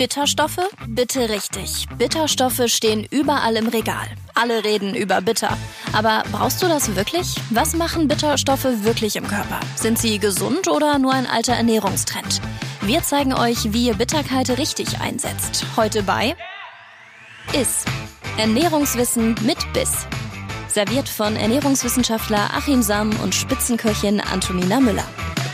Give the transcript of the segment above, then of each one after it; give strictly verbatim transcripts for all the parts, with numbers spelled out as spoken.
Bitterstoffe? Bitte richtig. Bitterstoffe stehen überall im Regal. Alle reden über bitter. Aber brauchst du das wirklich? Was machen Bitterstoffe wirklich im Körper? Sind sie gesund oder nur ein alter Ernährungstrend? Wir zeigen euch, wie ihr Bitterkeit richtig einsetzt. Heute bei Iss. Ernährungswissen mit Biss. Serviert von Ernährungswissenschaftler Achim Sam und Spitzenköchin Antonina Müller.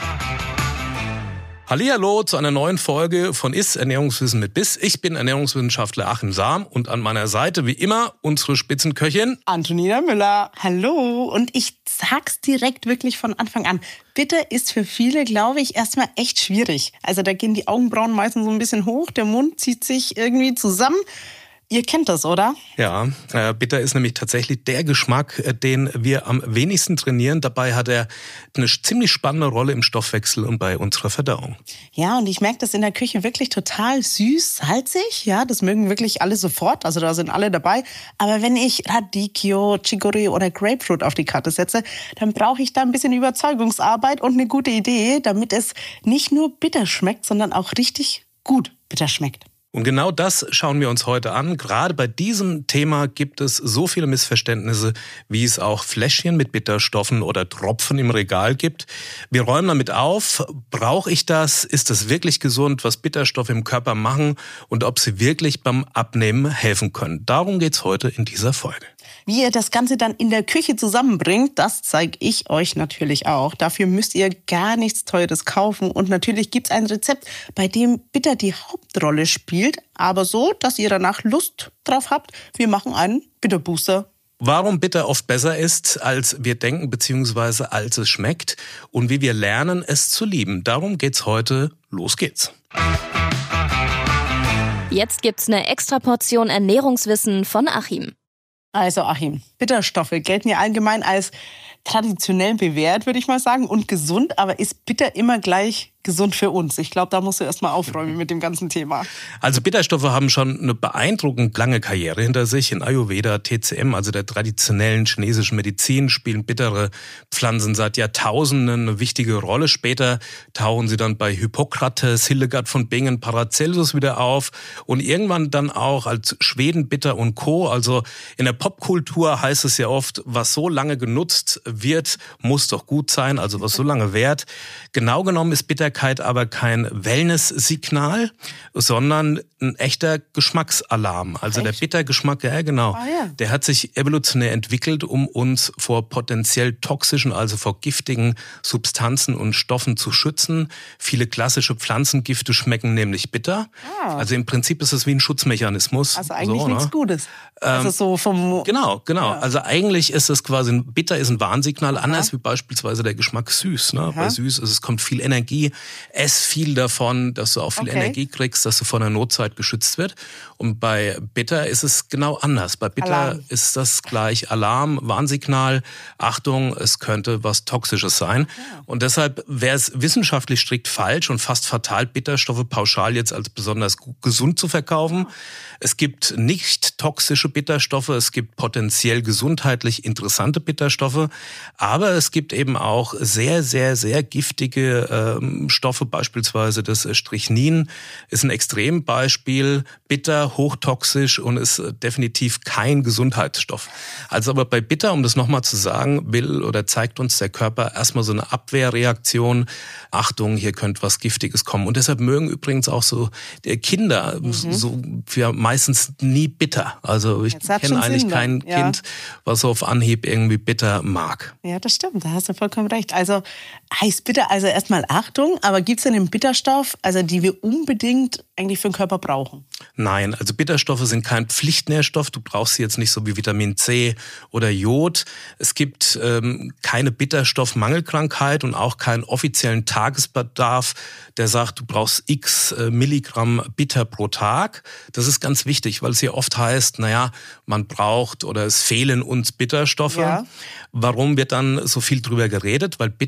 Hallihallo zu einer neuen Folge von Iss Ernährungswissen mit Biss. Ich bin Ernährungswissenschaftler Achim Sam und an meiner Seite wie immer unsere Spitzenköchin Antonina Müller. Hallo, und ich sag's direkt wirklich von Anfang an. Bitter ist für viele, glaube ich, erstmal echt schwierig. Also da gehen die Augenbrauen meistens so ein bisschen hoch, der Mund zieht sich irgendwie zusammen. Ihr kennt das, oder? Ja, äh, bitter ist nämlich tatsächlich der Geschmack, äh, den wir am wenigsten trainieren. Dabei hat er eine ziemlich spannende Rolle im Stoffwechsel und bei unserer Verdauung. Ja, und ich merke das in der Küche wirklich total süß, salzig. Ja, das mögen wirklich alle sofort, also da sind alle dabei. Aber wenn ich Radicchio, Chicorée oder Grapefruit auf die Karte setze, dann brauche ich da ein bisschen Überzeugungsarbeit und eine gute Idee, damit es nicht nur bitter schmeckt, sondern auch richtig gut bitter schmeckt. Und genau das schauen wir uns heute an. Gerade bei diesem Thema gibt es so viele Missverständnisse, wie es auch Fläschchen mit Bitterstoffen oder Tropfen im Regal gibt. Wir räumen damit auf. Brauche ich das? Ist das wirklich gesund, was Bitterstoffe im Körper machen und ob sie wirklich beim Abnehmen helfen können? Darum geht's heute in dieser Folge. Wie ihr das Ganze dann in der Küche zusammenbringt, das zeige ich euch natürlich auch. Dafür müsst ihr gar nichts Teures kaufen. Und natürlich gibt es ein Rezept, bei dem Bitter die Hauptrolle spielt. Aber so, dass ihr danach Lust drauf habt. Wir machen einen Bitterbooster. Warum Bitter oft besser ist, als wir denken, beziehungsweise als es schmeckt. Und wie wir lernen, es zu lieben. Darum geht's heute. Los geht's. Jetzt gibt's eine Extraportion Ernährungswissen von Achim. Also Achim, Bitterstoffe gelten ja allgemein als traditionell bewährt, würde ich mal sagen, und gesund. Aber ist bitter immer gleich gesund für uns? Ich glaube, da musst du erst mal aufräumen mit dem ganzen Thema. Also Bitterstoffe haben schon eine beeindruckend lange Karriere hinter sich. In Ayurveda, T C M, also der traditionellen chinesischen Medizin, spielen bittere Pflanzen seit Jahrtausenden eine wichtige Rolle. Später tauchen sie dann bei Hippokrates, Hildegard von Bingen, Paracelsus wieder auf und irgendwann dann auch als Schwedenbitter und Co. Also in der Popkultur heißt es ja oft, was so lange genutzt wird, muss doch gut sein, also was so lange währt. Genau genommen ist Bitterkeit aber kein Wellness-Signal, sondern ein echter Geschmacksalarm. Also Echt? Der Bittergeschmack, ja genau, ah, ja. der hat sich evolutionär entwickelt, um uns vor potenziell toxischen, also vor giftigen Substanzen und Stoffen zu schützen. Viele klassische Pflanzengifte schmecken nämlich bitter. Ah. Also im Prinzip ist es wie ein Schutzmechanismus. Also eigentlich so, nichts ne? Gutes. Also so vom Genau, genau. Ja. Also eigentlich ist es quasi, bitter ist ein Warnsignal, Aha. anders wie beispielsweise der Geschmack süß. Ne? Bei süß ist es kommt viel Energie, ess viel davon, dass du auch viel okay. Energie kriegst, dass du von der Notzeit geschützt wird. Und bei bitter ist es genau anders. Bei bitter Alarm. ist das gleich Alarm, Warnsignal, Achtung, es könnte was Toxisches sein. Ja. Und deshalb wäre es wissenschaftlich strikt falsch und fast fatal, Bitterstoffe pauschal jetzt als besonders gesund zu verkaufen. Ja. Es gibt nicht toxische Bitterstoffe, es gibt potenziell gesundheitlich interessante Bitterstoffe, aber es gibt eben auch sehr, sehr, sehr giftige ähm, Stoffe, beispielsweise das Strychnin ist ein Extrembeispiel, bitter, hochtoxisch und ist definitiv kein Gesundheitsstoff. Also aber bei bitter, um das nochmal zu sagen, will oder zeigt uns der Körper erstmal so eine Abwehrreaktion, Achtung, hier könnte was Giftiges kommen. Und deshalb mögen übrigens auch so die Kinder mhm. so für meistens nie bitter. Also ich kenne eigentlich Sinn, kein ja. Kind, was so auf Anhieb irgendwie bitter mag. Ja, das stimmt, da hast du vollkommen recht. Also heißt bitter, also erstmal Achtung, aber gibt es denn einen Bitterstoff, also die wir unbedingt eigentlich für den Körper brauchen? Nein, also Bitterstoffe sind kein Pflichtnährstoff. Du brauchst sie jetzt nicht so wie Vitamin C oder Jod. Es gibt ähm, keine Bitterstoffmangelkrankheit und auch keinen offiziellen Tagesbedarf, der sagt, du brauchst x äh, Milligramm Bitter pro Tag. Das ist ganz wichtig, weil es hier oft heißt, naja, man braucht oder es fehlen uns Bitterstoffe. Ja. Warum wird dann so viel drüber geredet? Weil Bitterstoff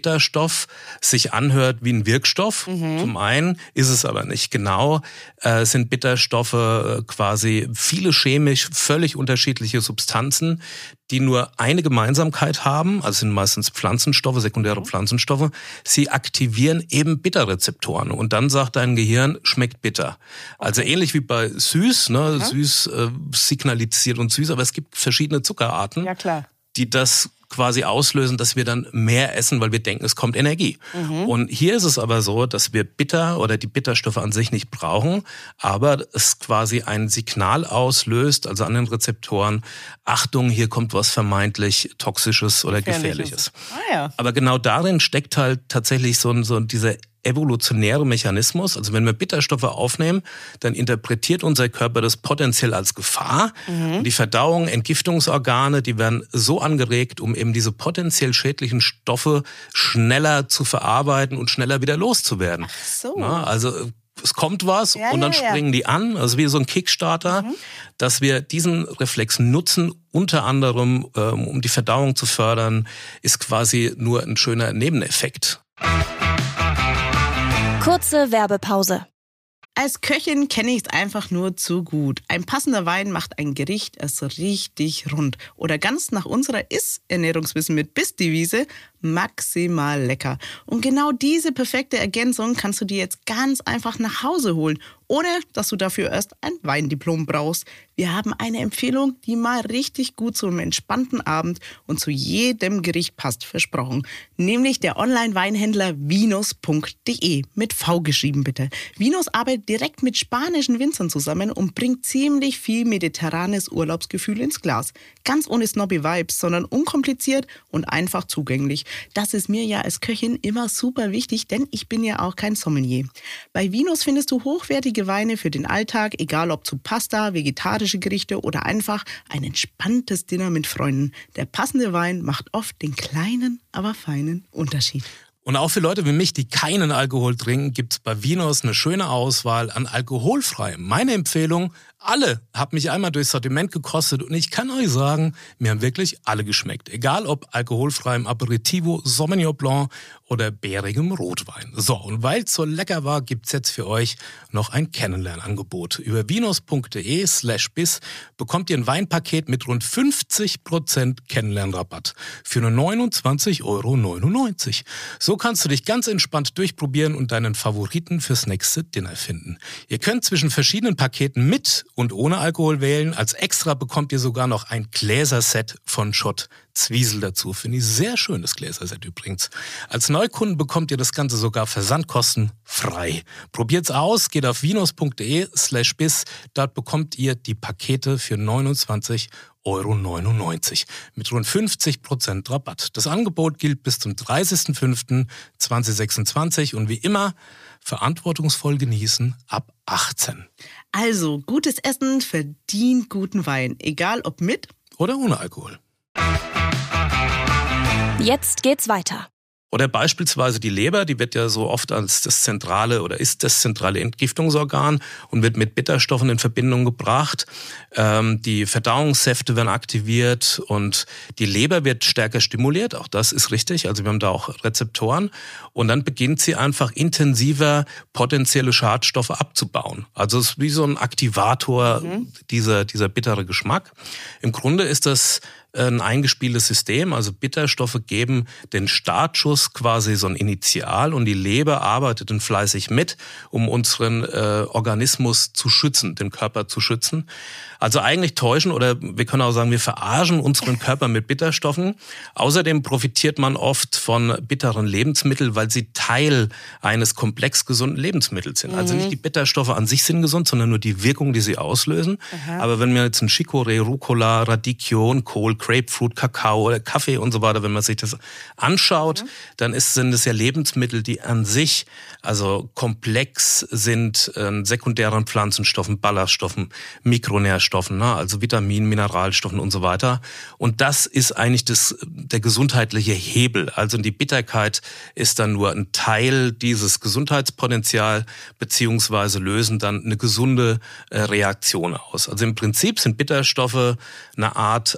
Bitterstoff sich anhört wie ein Wirkstoff. Mhm. Zum einen ist es aber nicht genau, äh, sind Bitterstoffe äh, quasi viele chemisch völlig unterschiedliche Substanzen, die nur eine Gemeinsamkeit haben, also sind meistens Pflanzenstoffe, sekundäre Pflanzenstoffe. Sie aktivieren eben Bitterrezeptoren und dann sagt dein Gehirn, schmeckt bitter. Also okay. ähnlich wie bei süß, ne? Ja. Süß äh, signalisiert uns süß, aber es gibt verschiedene Zuckerarten, ja, klar. die das quasi auslösen, dass wir dann mehr essen, weil wir denken, es kommt Energie. Mhm. Und hier ist es aber so, dass wir bitter oder die Bitterstoffe an sich nicht brauchen, aber es quasi ein Signal auslöst, also an den Rezeptoren, Achtung, hier kommt was vermeintlich Toxisches oder Gefährliches. Gefährliches. Ah, ja. Aber genau darin steckt halt tatsächlich so, so dieser evolutionäre Mechanismus. Also wenn wir Bitterstoffe aufnehmen, dann interpretiert unser Körper das potenziell als Gefahr. Mhm. Und die Verdauung, Entgiftungsorgane, die werden so angeregt, um eben diese potenziell schädlichen Stoffe schneller zu verarbeiten und schneller wieder loszuwerden. Ach so. Na, also es kommt was ja, und dann ja, ja. springen die an, also wie so ein Kickstarter, mhm. dass wir diesen Reflex nutzen, unter anderem ähm, um die Verdauung zu fördern, ist quasi nur ein schöner Nebeneffekt. Kurze Werbepause. Als Köchin kenne ich es einfach nur zu gut. Ein passender Wein macht ein Gericht erst richtig rund. Oder ganz nach unserer Ist-Ernährungswissen mit Biss-Devise maximal lecker. Und genau diese perfekte Ergänzung kannst du dir jetzt ganz einfach nach Hause holen, ohne dass du dafür erst ein Weindiplom brauchst. Wir haben eine Empfehlung, die mal richtig gut zu einem entspannten Abend und zu jedem Gericht passt, versprochen. Nämlich der Online-Weinhändler vinus punkt de, mit V geschrieben bitte. Vinus arbeitet direkt mit spanischen Winzern zusammen und bringt ziemlich viel mediterranes Urlaubsgefühl ins Glas. Ganz ohne snobby Vibes, sondern unkompliziert und einfach zugänglich. Das ist mir ja als Köchin immer super wichtig, denn ich bin ja auch kein Sommelier. Bei Vinus findest du hochwertige Weine für den Alltag, egal ob zu Pasta, vegetarische Gerichte oder einfach ein entspanntes Dinner mit Freunden. Der passende Wein macht oft den kleinen, aber feinen Unterschied. Und auch für Leute wie mich, die keinen Alkohol trinken, gibt's bei Vinus eine schöne Auswahl an alkoholfreiem. Meine Empfehlung, alle, hab mich einmal durchs Sortiment gekostet und ich kann euch sagen, mir haben wirklich alle geschmeckt. Egal ob alkoholfreiem Aperitivo, Sauvignon Blanc oder bärigem Rotwein. So, und weil es so lecker war, gibt's jetzt für euch noch ein Kennenlernangebot. Über vinus punkt de slash bis bekommt ihr ein Weinpaket mit rund fünfzig Prozent Kennenlernrabatt für nur neunundzwanzig Euro neunundneunzig. So kannst du dich ganz entspannt durchprobieren und deinen Favoriten fürs nächste Dinner finden. Ihr könnt zwischen verschiedenen Paketen mit und ohne Alkohol wählen. Als Extra bekommt ihr sogar noch ein Gläserset von Schott Zwiesel dazu. Finde ich sehr schön, das Gläserset übrigens. Als Neukunden bekommt ihr das Ganze sogar versandkostenfrei. Probiert's aus, geht auf vinus punkt de slash bis. Dort bekommt ihr die Pakete für neunundzwanzig Euro neunundneunzig mit rund fünfzig Prozent Rabatt. Das Angebot gilt bis zum dreißigsten fünften zweitausendsechsundzwanzig und wie immer verantwortungsvoll genießen ab achtzehn. Also, gutes Essen verdient guten Wein, egal ob mit oder ohne Alkohol. Jetzt geht's weiter. Oder beispielsweise die Leber, die wird ja so oft als das zentrale oder ist das zentrale Entgiftungsorgan und wird mit Bitterstoffen in Verbindung gebracht. Ähm, die Verdauungssäfte werden aktiviert und die Leber wird stärker stimuliert. Auch das ist richtig. Also wir haben da auch Rezeptoren. Und dann beginnt sie einfach intensiver potenzielle Schadstoffe abzubauen. Also es ist wie so ein Aktivator, mhm. dieser, dieser bittere Geschmack. Im Grunde ist das ein eingespieltes System, also Bitterstoffe geben den Startschuss quasi so ein Initial und die Leber arbeitet dann fleißig mit, um unseren äh, Organismus zu schützen, den Körper zu schützen. Also eigentlich täuschen oder wir können auch sagen, wir verarschen unseren Körper mit Bitterstoffen. Außerdem profitiert man oft von bitteren Lebensmitteln, weil sie Teil eines komplex gesunden Lebensmittels sind. Mhm. Also nicht die Bitterstoffe an sich sind gesund, sondern nur die Wirkung, die sie auslösen. Aha. Aber wenn man jetzt ein Chicorée, Rucola, Radicchio, Kohl, Grapefruit, Kakao oder Kaffee und so weiter, wenn man sich das anschaut, mhm. dann ist, sind es ja Lebensmittel, die an sich also komplex sind, äh, sekundären Pflanzenstoffen, Ballaststoffen, Mikronährstoffen, ne? Also Vitaminen, Mineralstoffen und so weiter. Und das ist eigentlich das, der gesundheitliche Hebel. Also die Bitterkeit ist dann nur ein Teil dieses Gesundheitspotenzial beziehungsweise lösen dann eine gesunde äh, Reaktion aus. Also im Prinzip sind Bitterstoffe eine Art Aktivierung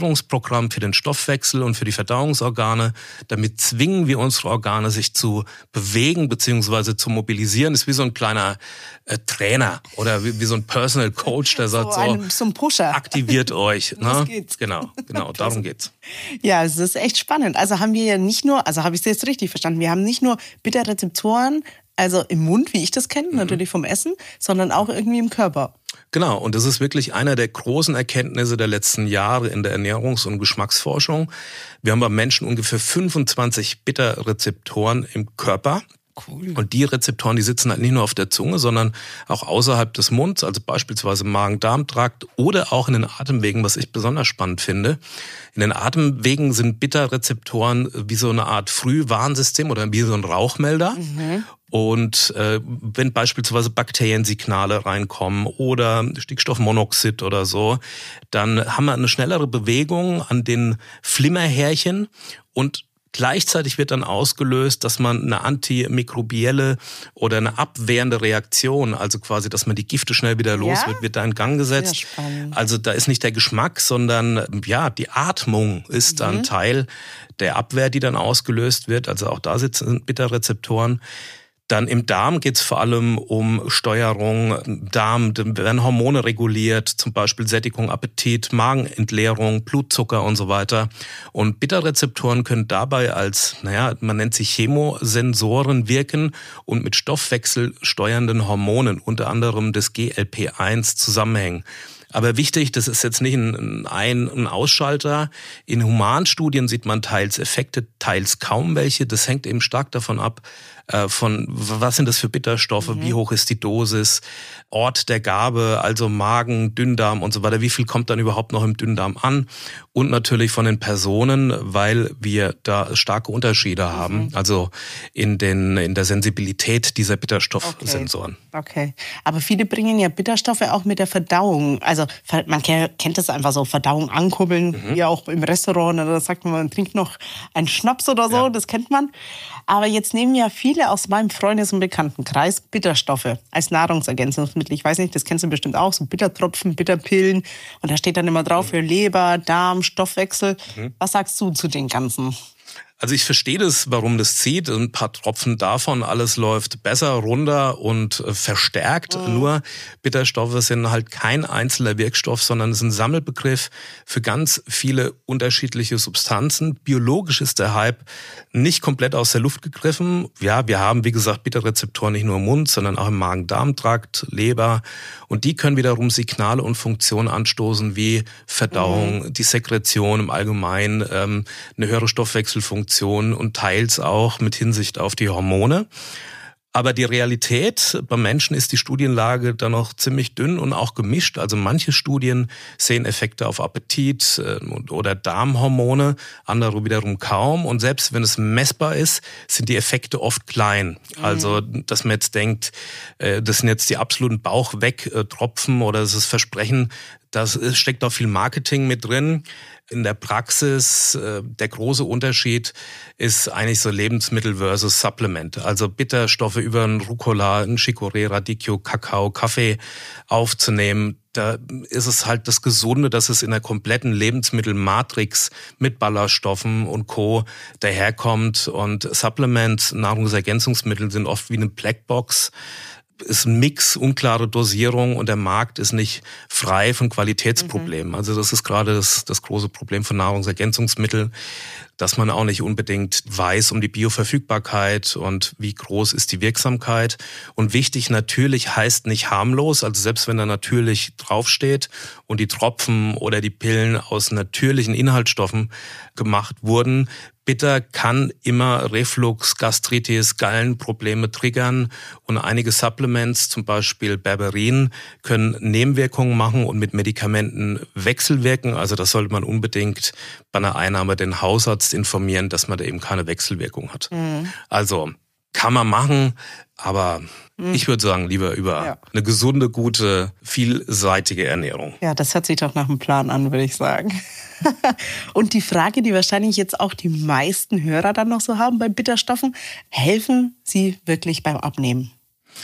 Aktivierungsprogramm für den Stoffwechsel und für die Verdauungsorgane. Damit zwingen wir unsere Organe, sich zu bewegen bzw. zu mobilisieren. Das ist wie so ein kleiner äh, Trainer oder wie, wie so ein Personal Coach, der sagt so, ein, so ein Pusher. Aktiviert euch. Ne? Das geht's. Genau, genau, darum geht's. Ja, es ist echt spannend. Also haben wir ja nicht nur, also habe ich es jetzt richtig verstanden, wir haben nicht nur Bitterrezeptoren, also im Mund, wie ich das kenne, mhm. natürlich vom Essen, sondern auch irgendwie im Körper. Genau, und das ist wirklich einer der großen Erkenntnisse der letzten Jahre in der Ernährungs- und Geschmacksforschung. Wir haben beim Menschen ungefähr fünfundzwanzig Bitterrezeptoren im Körper. Cool. Und die Rezeptoren, die sitzen halt nicht nur auf der Zunge, sondern auch außerhalb des Munds, also beispielsweise im Magen-Darm-Trakt oder auch in den Atemwegen, was ich besonders spannend finde. In den Atemwegen sind Bitterrezeptoren wie so eine Art Frühwarnsystem oder wie so ein Rauchmelder. Mhm. Und äh, wenn beispielsweise Bakteriensignale reinkommen oder Stickstoffmonoxid oder so, dann haben wir eine schnellere Bewegung an den Flimmerhärchen und gleichzeitig wird dann ausgelöst, dass man eine antimikrobielle oder eine abwehrende Reaktion, also quasi, dass man die Gifte schnell wieder los ja? wird, wird da in Gang gesetzt. Also da ist nicht der Geschmack, sondern ja, die Atmung ist dann mhm. Teil der Abwehr, die dann ausgelöst wird. Also auch da sitzen Bitterrezeptoren. Dann im Darm geht es vor allem um Steuerung. Im Darm werden Hormone reguliert, zum Beispiel Sättigung, Appetit, Magenentleerung, Blutzucker und so weiter. Und Bitterrezeptoren können dabei als, naja, man nennt sie Chemosensoren wirken und mit stoffwechselsteuernden Hormonen, unter anderem des G L P eins, zusammenhängen. Aber wichtig, das ist jetzt nicht ein Ein- und Ausschalter. In Humanstudien sieht man teils Effekte, teils kaum welche. Das hängt eben stark davon ab, von was sind das für Bitterstoffe, mhm. wie hoch ist die Dosis, Ort der Gabe, also Magen, Dünndarm und so weiter. Wie viel kommt dann überhaupt noch im Dünndarm an? Und natürlich von den Personen, weil wir da starke Unterschiede mhm. haben. Also in den in der Sensibilität dieser Bitterstoffsensoren. Okay. okay. Aber viele bringen ja Bitterstoffe auch mit der Verdauung. Also man kennt das einfach so, Verdauung ankurbeln, mhm. wie auch im Restaurant. Oder sagt man, man trinkt noch einen Schnaps oder so, ja. Das kennt man. Aber jetzt nehmen ja viele aus meinem Freundes- und Bekanntenkreis Bitterstoffe als Nahrungsergänzungsmittel. Ich weiß nicht, das kennst du bestimmt auch, so Bittertropfen, Bitterpillen. Und da steht dann immer drauf für Leber, Darm, Stoffwechsel. Mhm. Was sagst du zu den ganzen? Also ich verstehe das, warum das zieht. Ein paar Tropfen davon, alles läuft besser runter und verstärkt. Mhm. Nur Bitterstoffe sind halt kein einzelner Wirkstoff, sondern es ist ein Sammelbegriff für ganz viele unterschiedliche Substanzen. Biologisch ist der Hype nicht komplett aus der Luft gegriffen. Ja, wir haben, wie gesagt, Bitterrezeptoren nicht nur im Mund, sondern auch im Magen-Darm-Trakt, Leber. Und die können wiederum Signale und Funktionen anstoßen wie Verdauung, mhm. die Sekretion im Allgemeinen, ähm, eine höhere Stoffwechselfunktion und teils auch mit Hinsicht auf die Hormone. Aber die Realität beim Menschen ist die Studienlage dann noch ziemlich dünn und auch gemischt. Also manche Studien sehen Effekte auf Appetit oder Darmhormone, andere wiederum kaum. Und selbst wenn es messbar ist, sind die Effekte oft klein. Also dass man jetzt denkt, das sind jetzt die absoluten Bauch-weg-Tropfen oder das ist Versprechen, da steckt auch viel Marketing mit drin. In der Praxis, der große Unterschied ist eigentlich so Lebensmittel versus Supplement. Also Bitterstoffe über ein Rucola, ein Chicorée, Radicchio, Kakao, Kaffee aufzunehmen. Da ist es halt das Gesunde, dass es in der kompletten Lebensmittelmatrix mit Ballaststoffen und Co. daherkommt. Und Supplements, Nahrungsergänzungsmittel sind oft wie eine Blackbox. Ist ein Mix, unklare Dosierung und der Markt ist nicht frei von Qualitätsproblemen. Mhm. Also das ist gerade das, das große Problem von Nahrungsergänzungsmitteln, dass man auch nicht unbedingt weiß um die Bioverfügbarkeit und wie groß ist die Wirksamkeit. Und wichtig natürlich heißt nicht harmlos, also selbst wenn da natürlich draufsteht und die Tropfen oder die Pillen aus natürlichen Inhaltsstoffen gemacht wurden, Bitter kann immer Reflux, Gastritis, Gallenprobleme triggern und einige Supplements, zum Beispiel Berberin, können Nebenwirkungen machen und mit Medikamenten wechselwirken. Also das sollte man unbedingt bei einer Einnahme den Hausarzt informieren, dass man da eben keine Wechselwirkung hat. Mhm. Also kann man machen, aber mhm. ich würde sagen, lieber über ja. eine gesunde, gute, vielseitige Ernährung. Ja, das hört sich doch nach einem Plan an, würde ich sagen. Und die Frage, die wahrscheinlich jetzt auch die meisten Hörer dann noch so haben bei Bitterstoffen, helfen sie wirklich beim Abnehmen?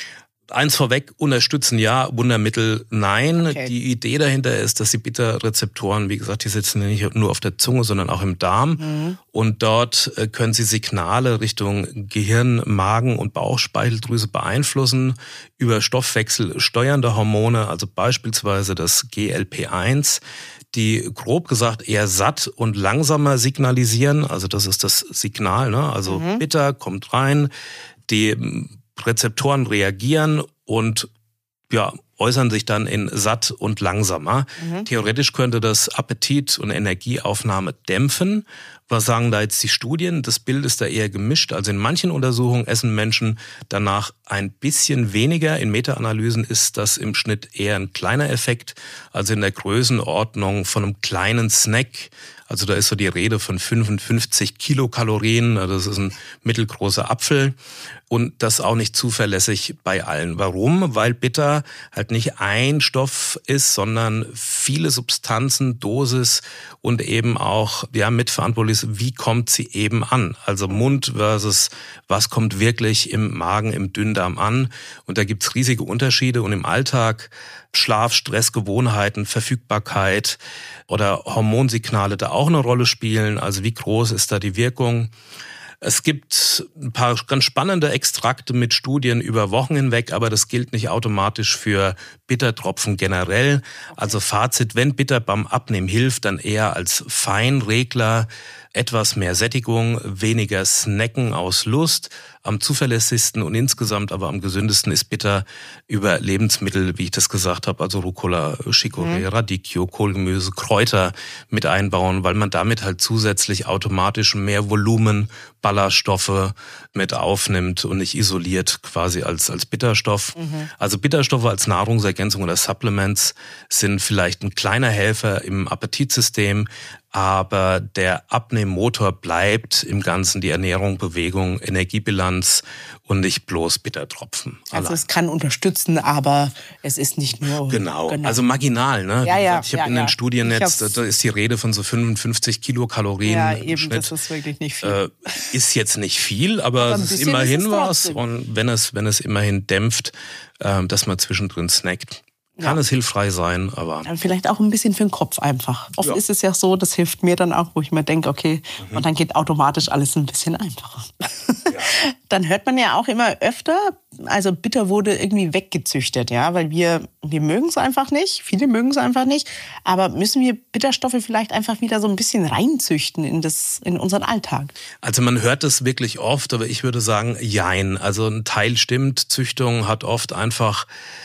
Eins vorweg, unterstützen ja, Wundermittel nein. Okay. Die Idee dahinter ist, dass die Bitterrezeptoren, wie gesagt, die sitzen nicht nur auf der Zunge, sondern auch im Darm. Mhm. Und dort können sie Signale Richtung Gehirn, Magen und Bauchspeicheldrüse beeinflussen über stoffwechselsteuernde Hormone, also beispielsweise das G L P eins, die grob gesagt eher satt und langsamer signalisieren. Also das ist das Signal, ne? Also mhm. bitter kommt rein, die Rezeptoren reagieren und ja, äußern sich dann in satt und langsamer. Mhm. Theoretisch könnte das Appetit und Energieaufnahme dämpfen. Was sagen da jetzt die Studien? Das Bild ist da eher gemischt. Also in manchen Untersuchungen essen Menschen danach ein bisschen weniger. In Meta-Analysen ist das im Schnitt eher ein kleiner Effekt, also in der Größenordnung von einem kleinen Snack. Also da ist so die Rede von fünfundfünfzig Kilokalorien. Das ist ein mittelgroßer Apfel. Und das auch nicht zuverlässig bei allen. Warum? Weil bitter halt nicht ein Stoff ist, sondern viele Substanzen, Dosis und eben auch ja mitverantwortlich ist, wie kommt sie eben an? Also Mund versus was kommt wirklich im Magen, im Dünndarm an? Und da gibt's riesige Unterschiede. Und im Alltag Schlaf, Stress, Gewohnheiten, Verfügbarkeit oder Hormonsignale da auch eine Rolle spielen. Also wie groß ist da die Wirkung? Es gibt ein paar ganz spannende Extrakte mit Studien über Wochen hinweg, aber das gilt nicht automatisch für Bittertropfen generell. Also Fazit, wenn Bitter beim Abnehmen hilft, dann eher als Feinregler, etwas mehr Sättigung, weniger Snacken aus Lust. Am zuverlässigsten und insgesamt aber am gesündesten ist Bitter über Lebensmittel, wie ich das gesagt habe, also Rucola, Chicorée, mhm. Radicchio, Kohlgemüse, Kräuter mit einbauen, weil man damit halt zusätzlich automatisch mehr Volumen, Ballaststoffe mit aufnimmt und nicht isoliert quasi als als Bitterstoff. Mhm. Also Bitterstoffe als Nahrungsergänzung oder Supplements sind vielleicht ein kleiner Helfer im Appetitsystem, aber der Abnehmmotor bleibt im Ganzen die Ernährung, Bewegung, Energiebilanz und nicht bloß Bittertropfen. Also es kann unterstützen, aber es ist nicht nur... Genau, genau. Also marginal. Ne? Ja, ja, ich habe ja, in den ja. Studien jetzt, da ist die Rede von so fünfundfünfzig Kilokalorien ja, im eben, Schnitt. Das ist wirklich nicht viel. Äh, ist jetzt nicht viel, aber, aber es ist immerhin ist es was. Und wenn es, wenn es immerhin dämpft, äh, dass man zwischendrin snackt, kann ja. es hilfreich sein, aber... Vielleicht auch ein bisschen für den Kopf einfach. Oft ja. ist es ja so, das hilft mir dann auch, wo ich mir denke, okay, mhm. und dann geht automatisch alles ein bisschen einfacher. Ja. Dann hört man ja auch immer öfter, also Bitter wurde irgendwie weggezüchtet, ja, weil wir, wir mögen es einfach nicht, viele mögen es einfach nicht, aber müssen wir Bitterstoffe vielleicht einfach wieder so ein bisschen reinzüchten in, das, in unseren Alltag? Also man hört das wirklich oft, aber ich würde sagen, jein. Also ein Teil stimmt, Züchtung hat oft einfach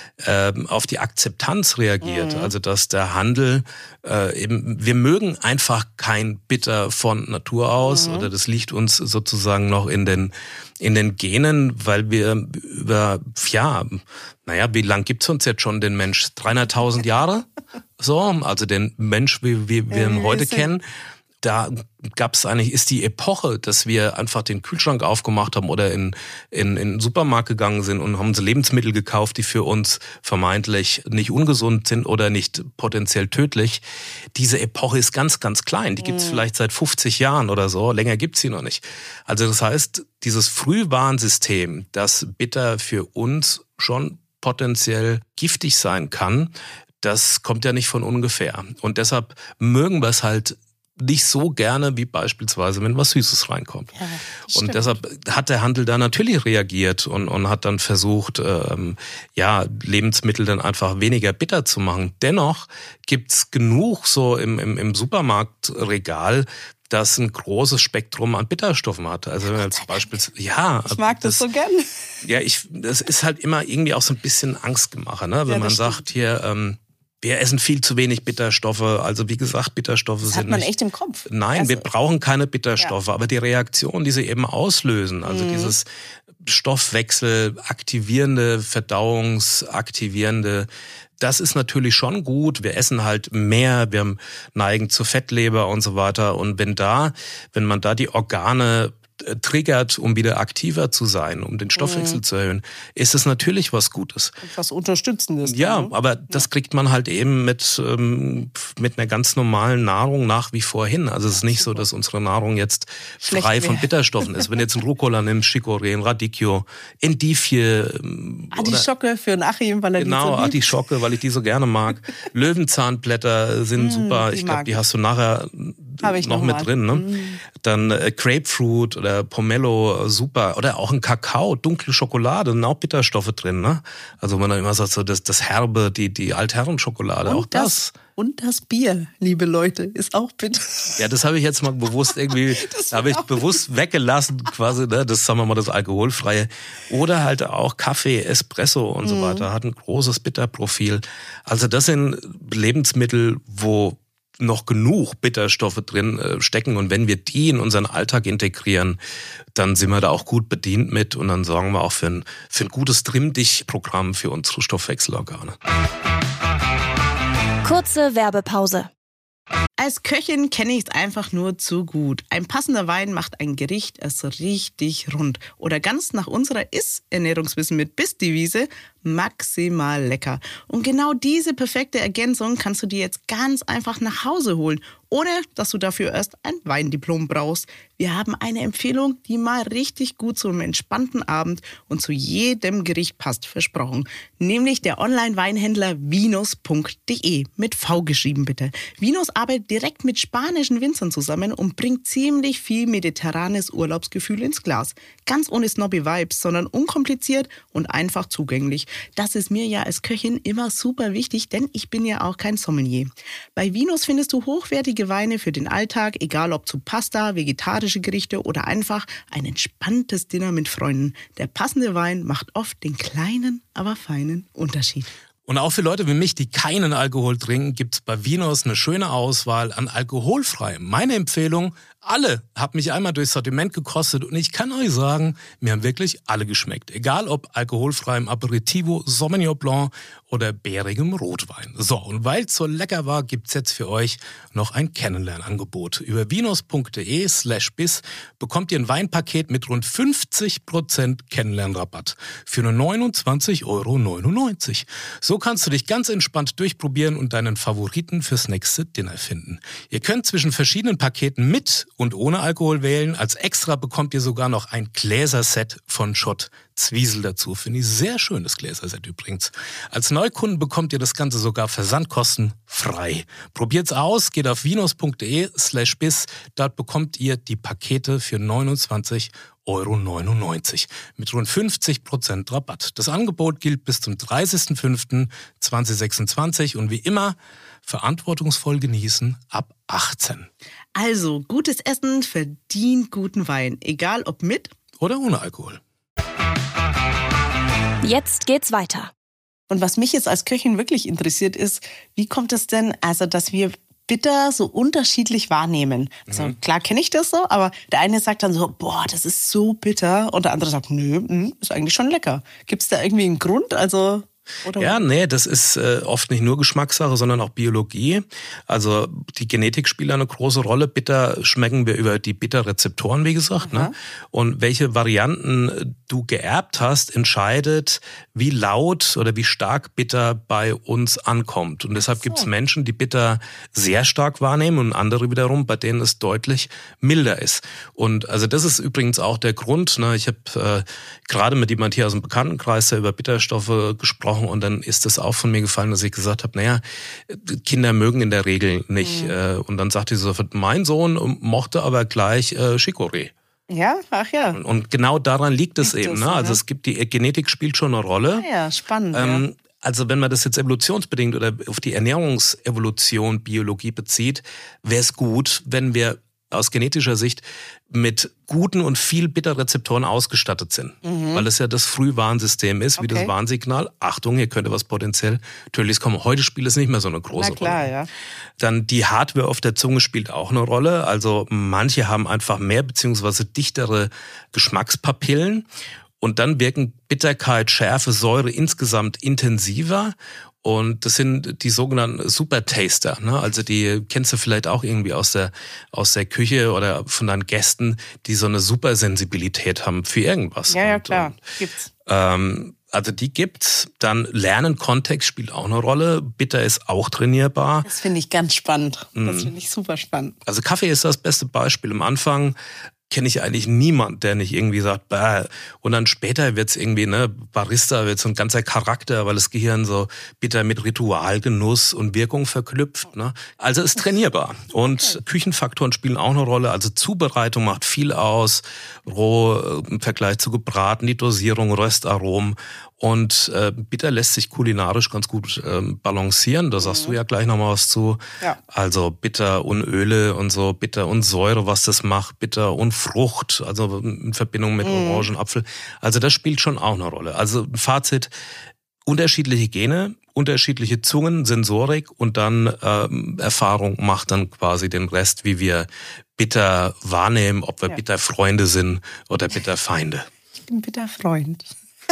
auf die Akzeptanz reagiert, mhm. also dass der Handel äh, eben, wir mögen einfach kein Bitter von Natur aus mhm. oder das liegt uns sozusagen noch in den in den Genen, weil wir über, ja, naja, wie lang gibt's uns jetzt schon den Mensch? dreihunderttausend Jahre? So, also den Mensch, wie, wie wir ihn heute kennen. Da gab's eigentlich, ist die Epoche, dass wir einfach den Kühlschrank aufgemacht haben oder in, in, in den Supermarkt gegangen sind und haben uns Lebensmittel gekauft, die für uns vermeintlich nicht ungesund sind oder nicht potenziell tödlich. Diese Epoche ist ganz, ganz klein. Die gibt's mhm. vielleicht seit fünfzig Jahren oder so. Länger gibt's sie noch nicht. Also das heißt, dieses Frühwarnsystem, das Bitter für uns schon potenziell giftig sein kann, das kommt ja nicht von ungefähr. Und deshalb mögen wir es halt nicht so gerne wie beispielsweise, wenn was Süßes reinkommt. Ja, und deshalb hat der Handel da natürlich reagiert und, und hat dann versucht, ähm, ja, Lebensmittel dann einfach weniger bitter zu machen. Dennoch gibt's genug so im, im, im Supermarktregal, das ein großes Spektrum an Bitterstoffen hat. Also wenn man jetzt beispielsweise, ja. Ich mag das, das so gern. Ja, ich, das ist halt immer irgendwie auch so ein bisschen Angstgemache, ne? Wenn ja, man stimmt. sagt hier, ähm, wir essen viel zu wenig Bitterstoffe. Also wie gesagt, Bitterstoffe das sind hat man nicht, echt im Kopf. Nein, also, wir brauchen keine Bitterstoffe. Ja. Aber die Reaktion, die sie eben auslösen, also mhm. dieses Stoffwechsel aktivierende, verdauungsaktivierende, das ist natürlich schon gut. Wir essen halt mehr, wir neigen zur Fettleber und so weiter. Und wenn da, wenn man da die Organe äh, triggert, um wieder aktiver zu sein, um den Stoffwechsel mhm. zu erhöhen, ist es natürlich was Gutes. Was Unterstützendes. Ja, dann, ne? aber das kriegt man halt eben mit, ähm, mit einer ganz normalen Nahrung nach wie vor hin. Also es ist nicht so, dass unsere Nahrung jetzt Schlecht frei wär. von Bitterstoffen ist. Wenn du jetzt einen Rucola nimmst, Chicorée, ein Radicchio, Endivie. Artischocke für einen Achim, weil er Genau, die so liebt. Artischocke, weil ich die so gerne mag. Löwenzahnblätter sind mm, super. Ich glaube, die hast du nachher ich noch, noch mit mal. drin. Ne? Mm. Dann äh, Grapefruit oder Pomelo, super. Oder auch ein Kakao, dunkle Schokolade, sind auch Bitterstoffe drin. Ne? Also man dann immer sagt, so das, das Herbe, die, die Altherrenschokolade, Und auch das. das. Und das Bier, liebe Leute, ist auch bitter. Ja, das habe ich jetzt mal bewusst irgendwie, da habe ich bewusst weggelassen quasi, ne? Das sagen wir mal das Alkoholfreie. Oder halt auch Kaffee, Espresso und so weiter, hat ein großes Bitterprofil. Also das sind Lebensmittel, wo noch genug Bitterstoffe drin äh, stecken und wenn wir die in unseren Alltag integrieren, dann sind wir da auch gut bedient mit und dann sorgen wir auch für ein, für ein gutes Trimm-Dich-Programm für unsere Stoffwechselorgane. Kurze Werbepause. Als Köchin kenne ich es einfach nur zu gut. Ein passender Wein macht ein Gericht erst richtig rund. Oder ganz nach unserer Ist-Ernährungswissen mit Biss-Devise maximal lecker. Und genau diese perfekte Ergänzung kannst du dir jetzt ganz einfach nach Hause holen, ohne dass du dafür erst ein Weindiplom brauchst. Wir haben eine Empfehlung, die mal richtig gut zu einem entspannten Abend und zu jedem Gericht passt, versprochen. Nämlich der Online-Weinhändler vinus punkt de, mit V geschrieben bitte. Vinus arbeitet direkt mit spanischen Winzern zusammen und bringt ziemlich viel mediterranes Urlaubsgefühl ins Glas. Ganz ohne snobby Vibes, sondern unkompliziert und einfach zugänglich. Das ist mir ja als Köchin immer super wichtig, denn ich bin ja auch kein Sommelier. Bei Vinus findest du hochwertige Weine für den Alltag, egal ob zu Pasta, vegetarische Gerichte oder einfach ein entspanntes Dinner mit Freunden. Der passende Wein macht oft den kleinen, aber feinen Unterschied. Und auch für Leute wie mich, die keinen Alkohol trinken, gibt's bei Vinus eine schöne Auswahl an alkoholfreiem. Meine Empfehlung, alle, hab mich einmal durchs Sortiment gekostet und ich kann euch sagen, mir haben wirklich alle geschmeckt. Egal ob alkoholfreiem Aperitivo, Sauvignon Blanc oder bärigem Rotwein. So, und weil es so lecker war, gibt's jetzt für euch noch ein Kennenlernangebot. Über vinus punkt de slash bis bekommt ihr ein Weinpaket mit rund fünfzig Prozent Kennenlernrabatt für nur neunundzwanzig Euro neunundneunzig. So kannst du dich ganz entspannt durchprobieren und deinen Favoriten fürs nächste Dinner finden. Ihr könnt zwischen verschiedenen Paketen mit und ohne Alkohol wählen. Als Extra bekommt ihr sogar noch ein Gläserset von Schott Zwiesel dazu. Finde ich sehr schön, das Gläserset übrigens. Als Neukunden bekommt ihr das Ganze sogar versandkostenfrei. Probiert's aus, geht auf vinus punkt de slash bis. Dort bekommt ihr die Pakete für neunundzwanzig Euro neunundneunzig mit rund fünfzig Prozent Rabatt. Das Angebot gilt bis zum dreißigsten fünften zweitausendsechsundzwanzig und wie immer verantwortungsvoll genießen ab achtzehn. Also, gutes Essen verdient guten Wein, egal ob mit oder ohne Alkohol. Jetzt geht's weiter. Und was mich jetzt als Köchin wirklich interessiert ist, wie kommt es denn, also dass wir bitter so unterschiedlich wahrnehmen? Also mhm. klar kenne ich das so, aber der eine sagt dann so, boah, das ist so bitter und der andere sagt, nö, mh, ist eigentlich schon lecker. Gibt es da irgendwie einen Grund? Also Oder? Ja, nee, das ist äh, oft nicht nur Geschmackssache, sondern auch Biologie. Also die Genetik spielt eine große Rolle. Bitter schmecken wir über die Bitterrezeptoren, wie gesagt. Ne? Und welche Varianten du geerbt hast, entscheidet, wie laut oder wie stark Bitter bei uns ankommt. Und deshalb so. gibt es Menschen, die Bitter sehr stark wahrnehmen und andere wiederum, bei denen es deutlich milder ist. Und also das ist übrigens auch der Grund. Ne? Ich habe äh, gerade mit jemand hier aus dem Bekanntenkreis der über Bitterstoffe gesprochen. Und dann ist es auch von mir gefallen, dass ich gesagt habe, naja, Kinder mögen in der Regel nicht. Mhm. Und dann sagte sie so, mein Sohn mochte aber gleich äh, Chicorée. Ja, ach ja. Und genau daran liegt es liegt eben. Das, ne? Also es gibt, die Genetik spielt schon eine Rolle. Ja, ja spannend. Ähm, ja. Also wenn man das jetzt evolutionsbedingt oder auf die Ernährungsevolution, Biologie bezieht, wäre es gut, wenn wir aus genetischer Sicht mit guten und viel Bitterrezeptoren ausgestattet sind. Mhm. Weil es ja das Frühwarnsystem ist, wie okay. das Warnsignal. Achtung, hier könnte was potenziell Tödliches kommen. Heute spielt es nicht mehr so eine große Na klar, Rolle. Ja. Dann die Hardware auf der Zunge spielt auch eine Rolle. Also manche haben einfach mehr beziehungsweise dichtere Geschmackspapillen. Und dann wirken Bitterkeit, Schärfe, Säure insgesamt intensiver. Und das sind die sogenannten Super-Taster, ne? Also die kennst du vielleicht auch irgendwie aus der, aus der Küche oder von deinen Gästen, die so eine Supersensibilität haben für irgendwas. Ja, ja, und, klar, und, gibt's. Ähm, also die gibt's. Dann Lernen, Kontext spielt auch eine Rolle. Bitter ist auch trainierbar. Das finde ich ganz spannend. Das finde ich super spannend. Also Kaffee ist das beste Beispiel. Am Anfang kenne ich eigentlich niemand, der nicht irgendwie sagt, bah. Und dann später wird's irgendwie, ne, Barista wird so ein ganzer Charakter, weil das Gehirn so bitter mit Ritual, Genuss und Wirkung verknüpft. Ne? Also ist trainierbar. Und okay. Küchenfaktoren spielen auch eine Rolle. Also Zubereitung macht viel aus. Roh im Vergleich zu gebraten, die Dosierung, Röstaromen. Und äh, bitter lässt sich kulinarisch ganz gut ähm, balancieren. Da sagst mhm. du ja gleich nochmal was zu. Ja. Also bitter und Öle und so, bitter und Säure, was das macht, bitter und Frucht, also in Verbindung mit mhm. Orangen, Apfel. Also das spielt schon auch eine Rolle. Also Fazit, unterschiedliche Gene, unterschiedliche Zungen, Sensorik und dann ähm, Erfahrung macht dann quasi den Rest, wie wir bitter wahrnehmen, ob wir ja. bitter Freunde sind oder bitter Feinde. Ich bin bitter Freund.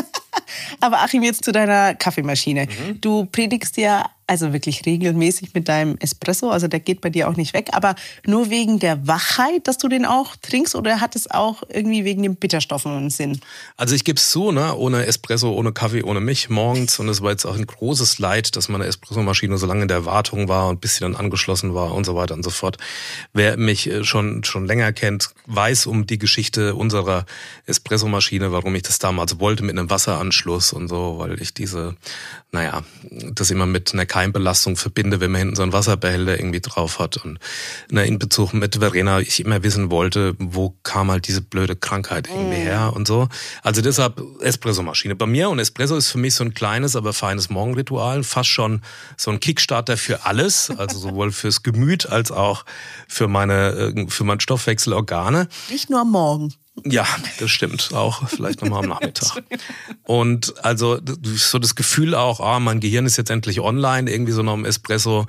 Aber Achim, jetzt zu deiner Kaffeemaschine. Mhm. Du predigst ja also wirklich regelmäßig mit deinem Espresso, also der geht bei dir auch nicht weg, aber nur wegen der Wachheit, dass du den auch trinkst, oder hat es auch irgendwie wegen den Bitterstoffen einen Sinn? Also ich gebe es zu, ne, ohne Espresso, ohne Kaffee, ohne mich morgens, und es war jetzt auch ein großes Leid, dass meine Espressomaschine so lange in der Wartung war und bis sie dann angeschlossen war und so weiter und so fort. Wer mich schon schon länger kennt, weiß um die Geschichte unserer Espressomaschine, warum ich das damals wollte mit einem Wasseranschluss und so, weil ich diese, naja, das immer mit einer Keimbelastung verbinde, wenn man hinten so einen Wasserbehälter irgendwie drauf hat. Und ne, in Bezug mit Verena, ich immer wissen wollte, wo kam halt diese blöde Krankheit irgendwie mm. her und so. Also deshalb Espressomaschine bei mir. Und Espresso ist für mich so ein kleines, aber feines Morgenritual. Fast schon so ein Kickstarter für alles. Also sowohl fürs Gemüt als auch für meine, für meinen Stoffwechselorgane. Nicht nur am Morgen. Ja, das stimmt. Auch vielleicht nochmal am Nachmittag. Und also so das Gefühl auch, ah, mein Gehirn ist jetzt endlich online, irgendwie so noch im Espresso.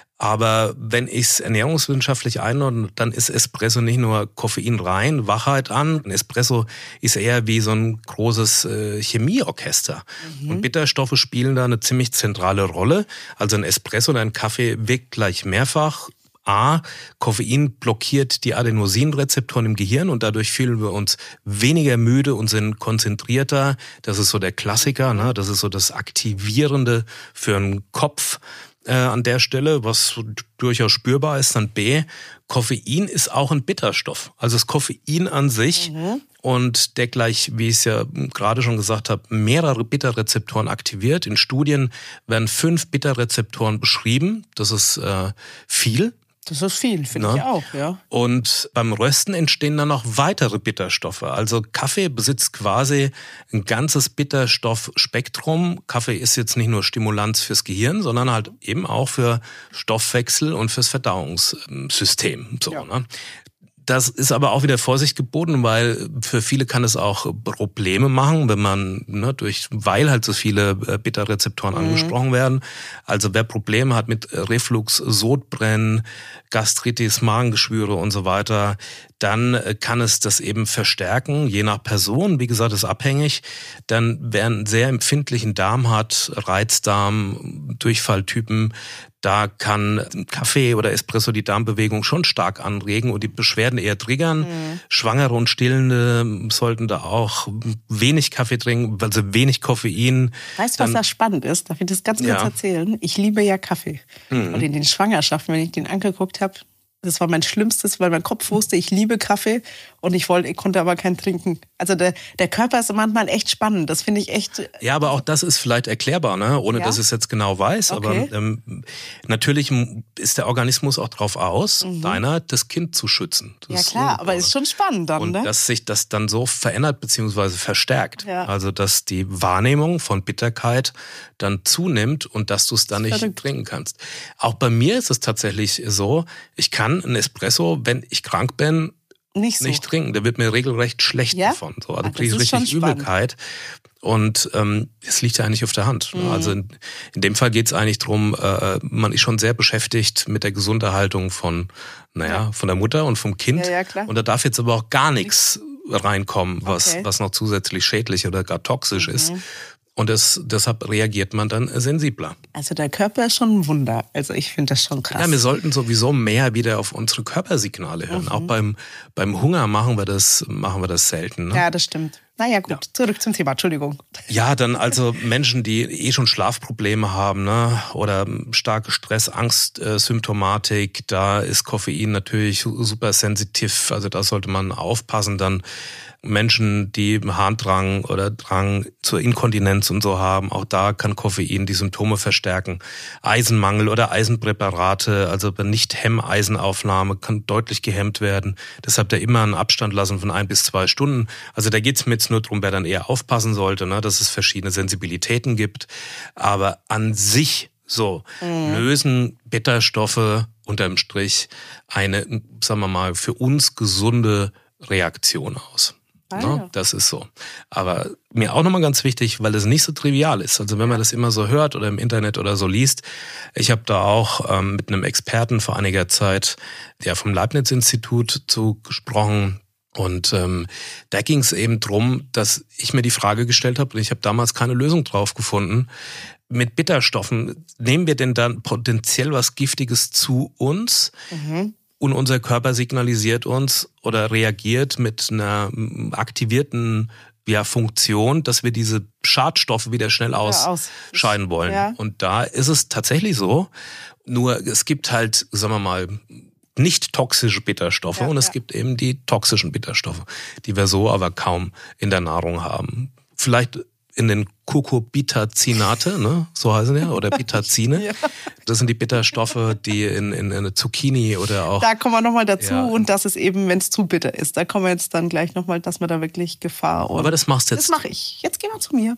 Aber wenn ich es ernährungswissenschaftlich einordne, dann ist Espresso nicht nur Koffein rein, Wachheit an. Ein Espresso ist eher wie so ein großes äh, Chemieorchester. Mhm. Und Bitterstoffe spielen da eine ziemlich zentrale Rolle. Also ein Espresso oder ein Kaffee wirkt gleich mehrfach. A, Koffein blockiert die Adenosinrezeptoren im Gehirn und dadurch fühlen wir uns weniger müde und sind konzentrierter. Das ist so der Klassiker, ne? Das ist so das Aktivierende für den Kopf äh, an der Stelle, was durchaus spürbar ist. Dann B, Koffein ist auch ein Bitterstoff. Also das Koffein an sich mhm. und der gleich, wie ich es ja gerade schon gesagt habe, mehrere Bitterrezeptoren aktiviert. In Studien werden fünf Bitterrezeptoren beschrieben. Das ist äh, viel. Das ist viel, finde ja. ich auch, ja. Und beim Rösten entstehen dann noch weitere Bitterstoffe. Also Kaffee besitzt quasi ein ganzes Bitterstoffspektrum. Kaffee ist jetzt nicht nur Stimulanz fürs Gehirn, sondern halt eben auch für Stoffwechsel und fürs Verdauungssystem. So, ja. ne? Das ist aber auch wieder Vorsicht geboten, weil für viele kann es auch Probleme machen, wenn man, ne, durch, weil halt so viele Bitterrezeptoren mhm. angesprochen werden. Also wer Probleme hat mit Reflux, Sodbrennen, Gastritis, Magengeschwüre und so weiter, dann kann es das eben verstärken, je nach Person. Wie gesagt, ist abhängig. Dann wer einen sehr empfindlichen Darm hat, Reizdarm, Durchfalltypen, da kann Kaffee oder Espresso die Darmbewegung schon stark anregen und die Beschwerden eher triggern. Mhm. Schwangere und Stillende sollten da auch wenig Kaffee trinken, also wenig Koffein. Weißt du, was da spannend ist? Darf ich das ganz kurz ja. erzählen? Ich liebe ja Kaffee. Mhm. Und in den Schwangerschaften, wenn ich den angeguckt habe, das war mein Schlimmstes, weil mein Kopf wusste, ich liebe Kaffee und ich wollte, ich konnte aber keinen trinken. Also der, der Körper ist manchmal echt spannend. Das finde ich echt. Ja, aber auch das ist vielleicht erklärbar, ne? Ohne ja? dass ich es jetzt genau weiß. Okay. Aber ähm, natürlich ist der Organismus auch drauf aus, mhm. deiner das Kind zu schützen. Das ja klar, ist aber ist schon spannend dann, und ne? dass sich das dann so verändert bzw. verstärkt. Ja. Also dass die Wahrnehmung von Bitterkeit dann zunimmt und dass du es dann nicht verrückt. trinken kannst. Auch bei mir ist es tatsächlich so, ich kann ein Espresso, wenn ich krank bin, nicht, so. nicht trinken. Da wird mir regelrecht schlecht ja? davon. So, also kriege ich richtig Übelkeit. Und ähm, es liegt ja eigentlich auf der Hand. Mhm. Also in, in dem Fall geht es eigentlich drum, äh, man ist schon sehr beschäftigt mit der Gesunderhaltung von, naja, ja. von der Mutter und vom Kind. Ja, ja, klar. Und da darf jetzt aber auch gar nichts reinkommen, was, okay. was noch zusätzlich schädlich oder gar toxisch mhm. ist. Und das, deshalb reagiert man dann sensibler. Also der Körper ist schon ein Wunder. Also ich finde das schon krass. Ja, wir sollten sowieso mehr wieder auf unsere Körpersignale hören. Mhm. Auch beim, beim Hunger machen wir das, machen wir das selten. Ne? Ja, das stimmt. Naja, gut, ja. Zurück zum Thema, Entschuldigung. Ja, dann also Menschen, die eh schon Schlafprobleme haben, ne, oder starke Stress, Angstsymptomatik, da ist Koffein natürlich super sensitiv, also da sollte man aufpassen. Dann Menschen, die Harndrang oder Drang zur Inkontinenz und so haben, auch da kann Koffein die Symptome verstärken. Eisenmangel oder Eisenpräparate, also bei Nicht-Hemmeisenaufnahme kann deutlich gehemmt werden. Deshalb da immer einen Abstand lassen von ein bis zwei Stunden. Also da geht's mir jetzt nur darum, wer dann eher aufpassen sollte, ne, dass es verschiedene Sensibilitäten gibt. Aber an sich so mhm. lösen Bitterstoffe unterm Strich eine, sagen wir mal, für uns gesunde Reaktion aus. Ah, no, ja. Das ist so. Aber mir auch nochmal ganz wichtig, weil es nicht so trivial ist. Also wenn man das immer so hört oder im Internet oder so liest. Ich habe da auch ähm, mit einem Experten vor einiger Zeit, der vom Leibniz-Institut zu gesprochen. Und ähm, da ging es eben drum, dass ich mir die Frage gestellt habe, und ich habe damals keine Lösung drauf gefunden, mit Bitterstoffen, nehmen wir denn dann potenziell was Giftiges zu uns? Mhm. Und unser Körper signalisiert uns oder reagiert mit einer aktivierten ja, Funktion, dass wir diese Schadstoffe wieder schnell ausscheiden ja, aus. wollen. Ja. Und da ist es tatsächlich so. Nur es gibt halt, sagen wir mal, nicht toxische Bitterstoffe ja, und es ja. gibt eben die toxischen Bitterstoffe, die wir so aber kaum in der Nahrung haben. Vielleicht in den Cucurbitacinate, ne, so heißen ja, oder Bitazine. Ja. Das sind die Bitterstoffe, die in, in, in eine Zucchini oder auch... Da kommen wir nochmal dazu ja. und das ist eben, wenn es zu bitter ist. Da kommen wir jetzt dann gleich nochmal, dass wir da wirklich Gefahr... Und aber das machst du jetzt. Das mache ich. Jetzt gehen wir zu mir.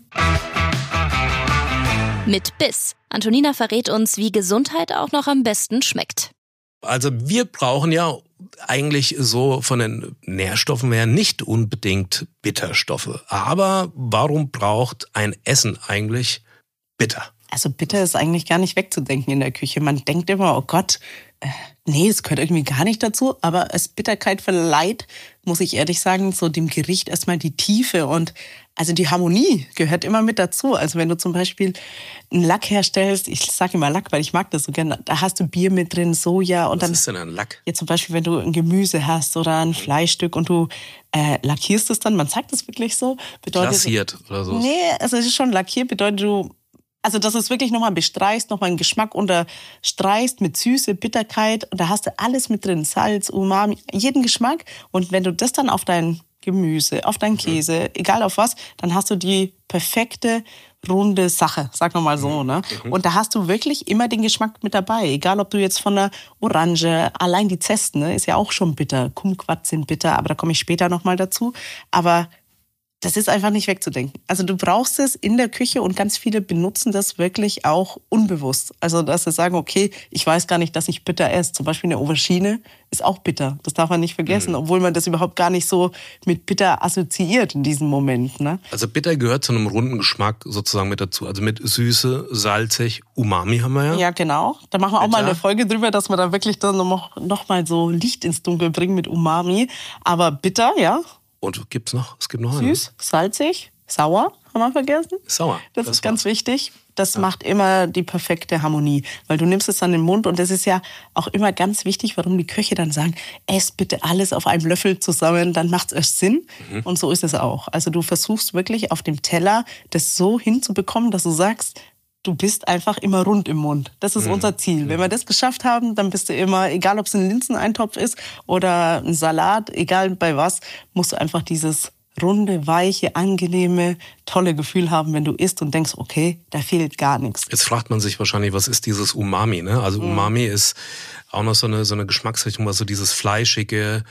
Mit Biss. Antonina verrät uns, wie Gesundheit auch noch am besten schmeckt. Also wir brauchen ja eigentlich so von den Nährstoffen her nicht unbedingt Bitterstoffe. Aber warum braucht ein Essen eigentlich bitter? Also bitter ist eigentlich gar nicht wegzudenken in der Küche. Man denkt immer, oh Gott, äh, nee, es gehört irgendwie gar nicht dazu. Aber als Bitterkeit verleiht, muss ich ehrlich sagen, so dem Gericht erstmal die Tiefe und also die Harmonie gehört immer mit dazu. Also wenn du zum Beispiel einen Lack herstellst, ich sage immer Lack, weil ich mag das so gerne, da hast du Bier mit drin, Soja. Und Was dann, ist denn ein Lack? Jetzt zum Beispiel, wenn du ein Gemüse hast oder ein Fleischstück und du äh, lackierst es dann, man sagt das wirklich so. Bedeutet, Glaciert oder so? Nee, also es ist schon lackiert, bedeutet du, also dass es wirklich nochmal bestreichst, nochmal einen Geschmack unterstreichst mit Süße, Bitterkeit. Und da hast du alles mit drin, Salz, Umami, jeden Geschmack. Und wenn du das dann auf dein Gemüse, auf deinen Käse, mhm. egal auf was, dann hast du die perfekte, runde Sache, sagen wir mal so. Ne? Mhm. Und da hast du wirklich immer den Geschmack mit dabei. Egal, ob du jetzt von der Orange, allein die Zesten, ne, ist ja auch schon bitter. Kumquat sind bitter, aber da komme ich später nochmal dazu. Aber das ist einfach nicht wegzudenken. Also du brauchst es in der Küche und ganz viele benutzen das wirklich auch unbewusst. Also dass sie sagen, okay, ich weiß gar nicht, dass ich bitter esse. Zum Beispiel eine Aubergine ist auch bitter. Das darf man nicht vergessen, mhm. obwohl man das überhaupt gar nicht so mit bitter assoziiert in diesem Moment. Ne? Also bitter gehört zu einem runden Geschmack sozusagen mit dazu. Also mit Süße, salzig, Umami haben wir ja. Ja, genau. Da machen wir auch bitter. Mal eine Folge drüber, dass wir da wirklich dann noch, noch mal so Licht ins Dunkel bringen mit Umami. Aber bitter, ja. Und gibt's noch? Es gibt noch einen. Süß, salzig, sauer, haben wir vergessen. Sauer. Das, das ist ganz wichtig. Das ja. macht immer die perfekte Harmonie. Weil du nimmst es dann in den Mund und das ist ja auch immer ganz wichtig, warum die Köche dann sagen, ess bitte alles auf einem Löffel zusammen, dann macht's erst Sinn. Mhm. Und so ist es auch. Also du versuchst wirklich auf dem Teller das so hinzubekommen, dass du sagst, du bist einfach immer rund im Mund. Das ist mhm. unser Ziel. Wenn wir das geschafft haben, dann bist du immer, egal ob es ein Linseneintopf ist oder ein Salat, egal bei was, musst du einfach dieses runde, weiche, angenehme, tolle Gefühl haben, wenn du isst und denkst, okay, da fehlt gar nichts. Jetzt fragt man sich wahrscheinlich, was ist dieses Umami? Ne? Also mhm. Umami ist auch noch so eine, so eine Geschmacksrichtung, was so dieses fleischige,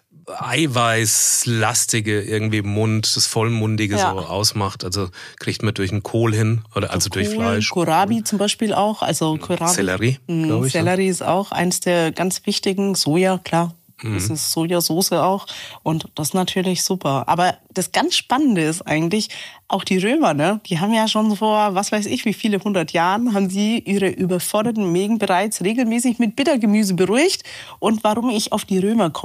eiweißlastige irgendwie im Mund, das vollmundige ja. so ausmacht. Also kriegt man durch einen Kohl hin oder also Kohl, durch Fleisch. Kohlrabi zum Beispiel auch. Also Kohlrabi. Sellerie, glaube ich. Sellerie ja. ist auch eins der ganz wichtigen. Soja, klar. Mhm. Das ist Sojasauce auch. Und das ist natürlich super. Aber das ganz Spannende ist eigentlich, auch die Römer, ne? Die haben ja schon vor, was weiß ich, wie viele hundert Jahren, haben sie ihre überforderten Mägen bereits regelmäßig mit Bittergemüse beruhigt. Und warum ich auf die Römer komme,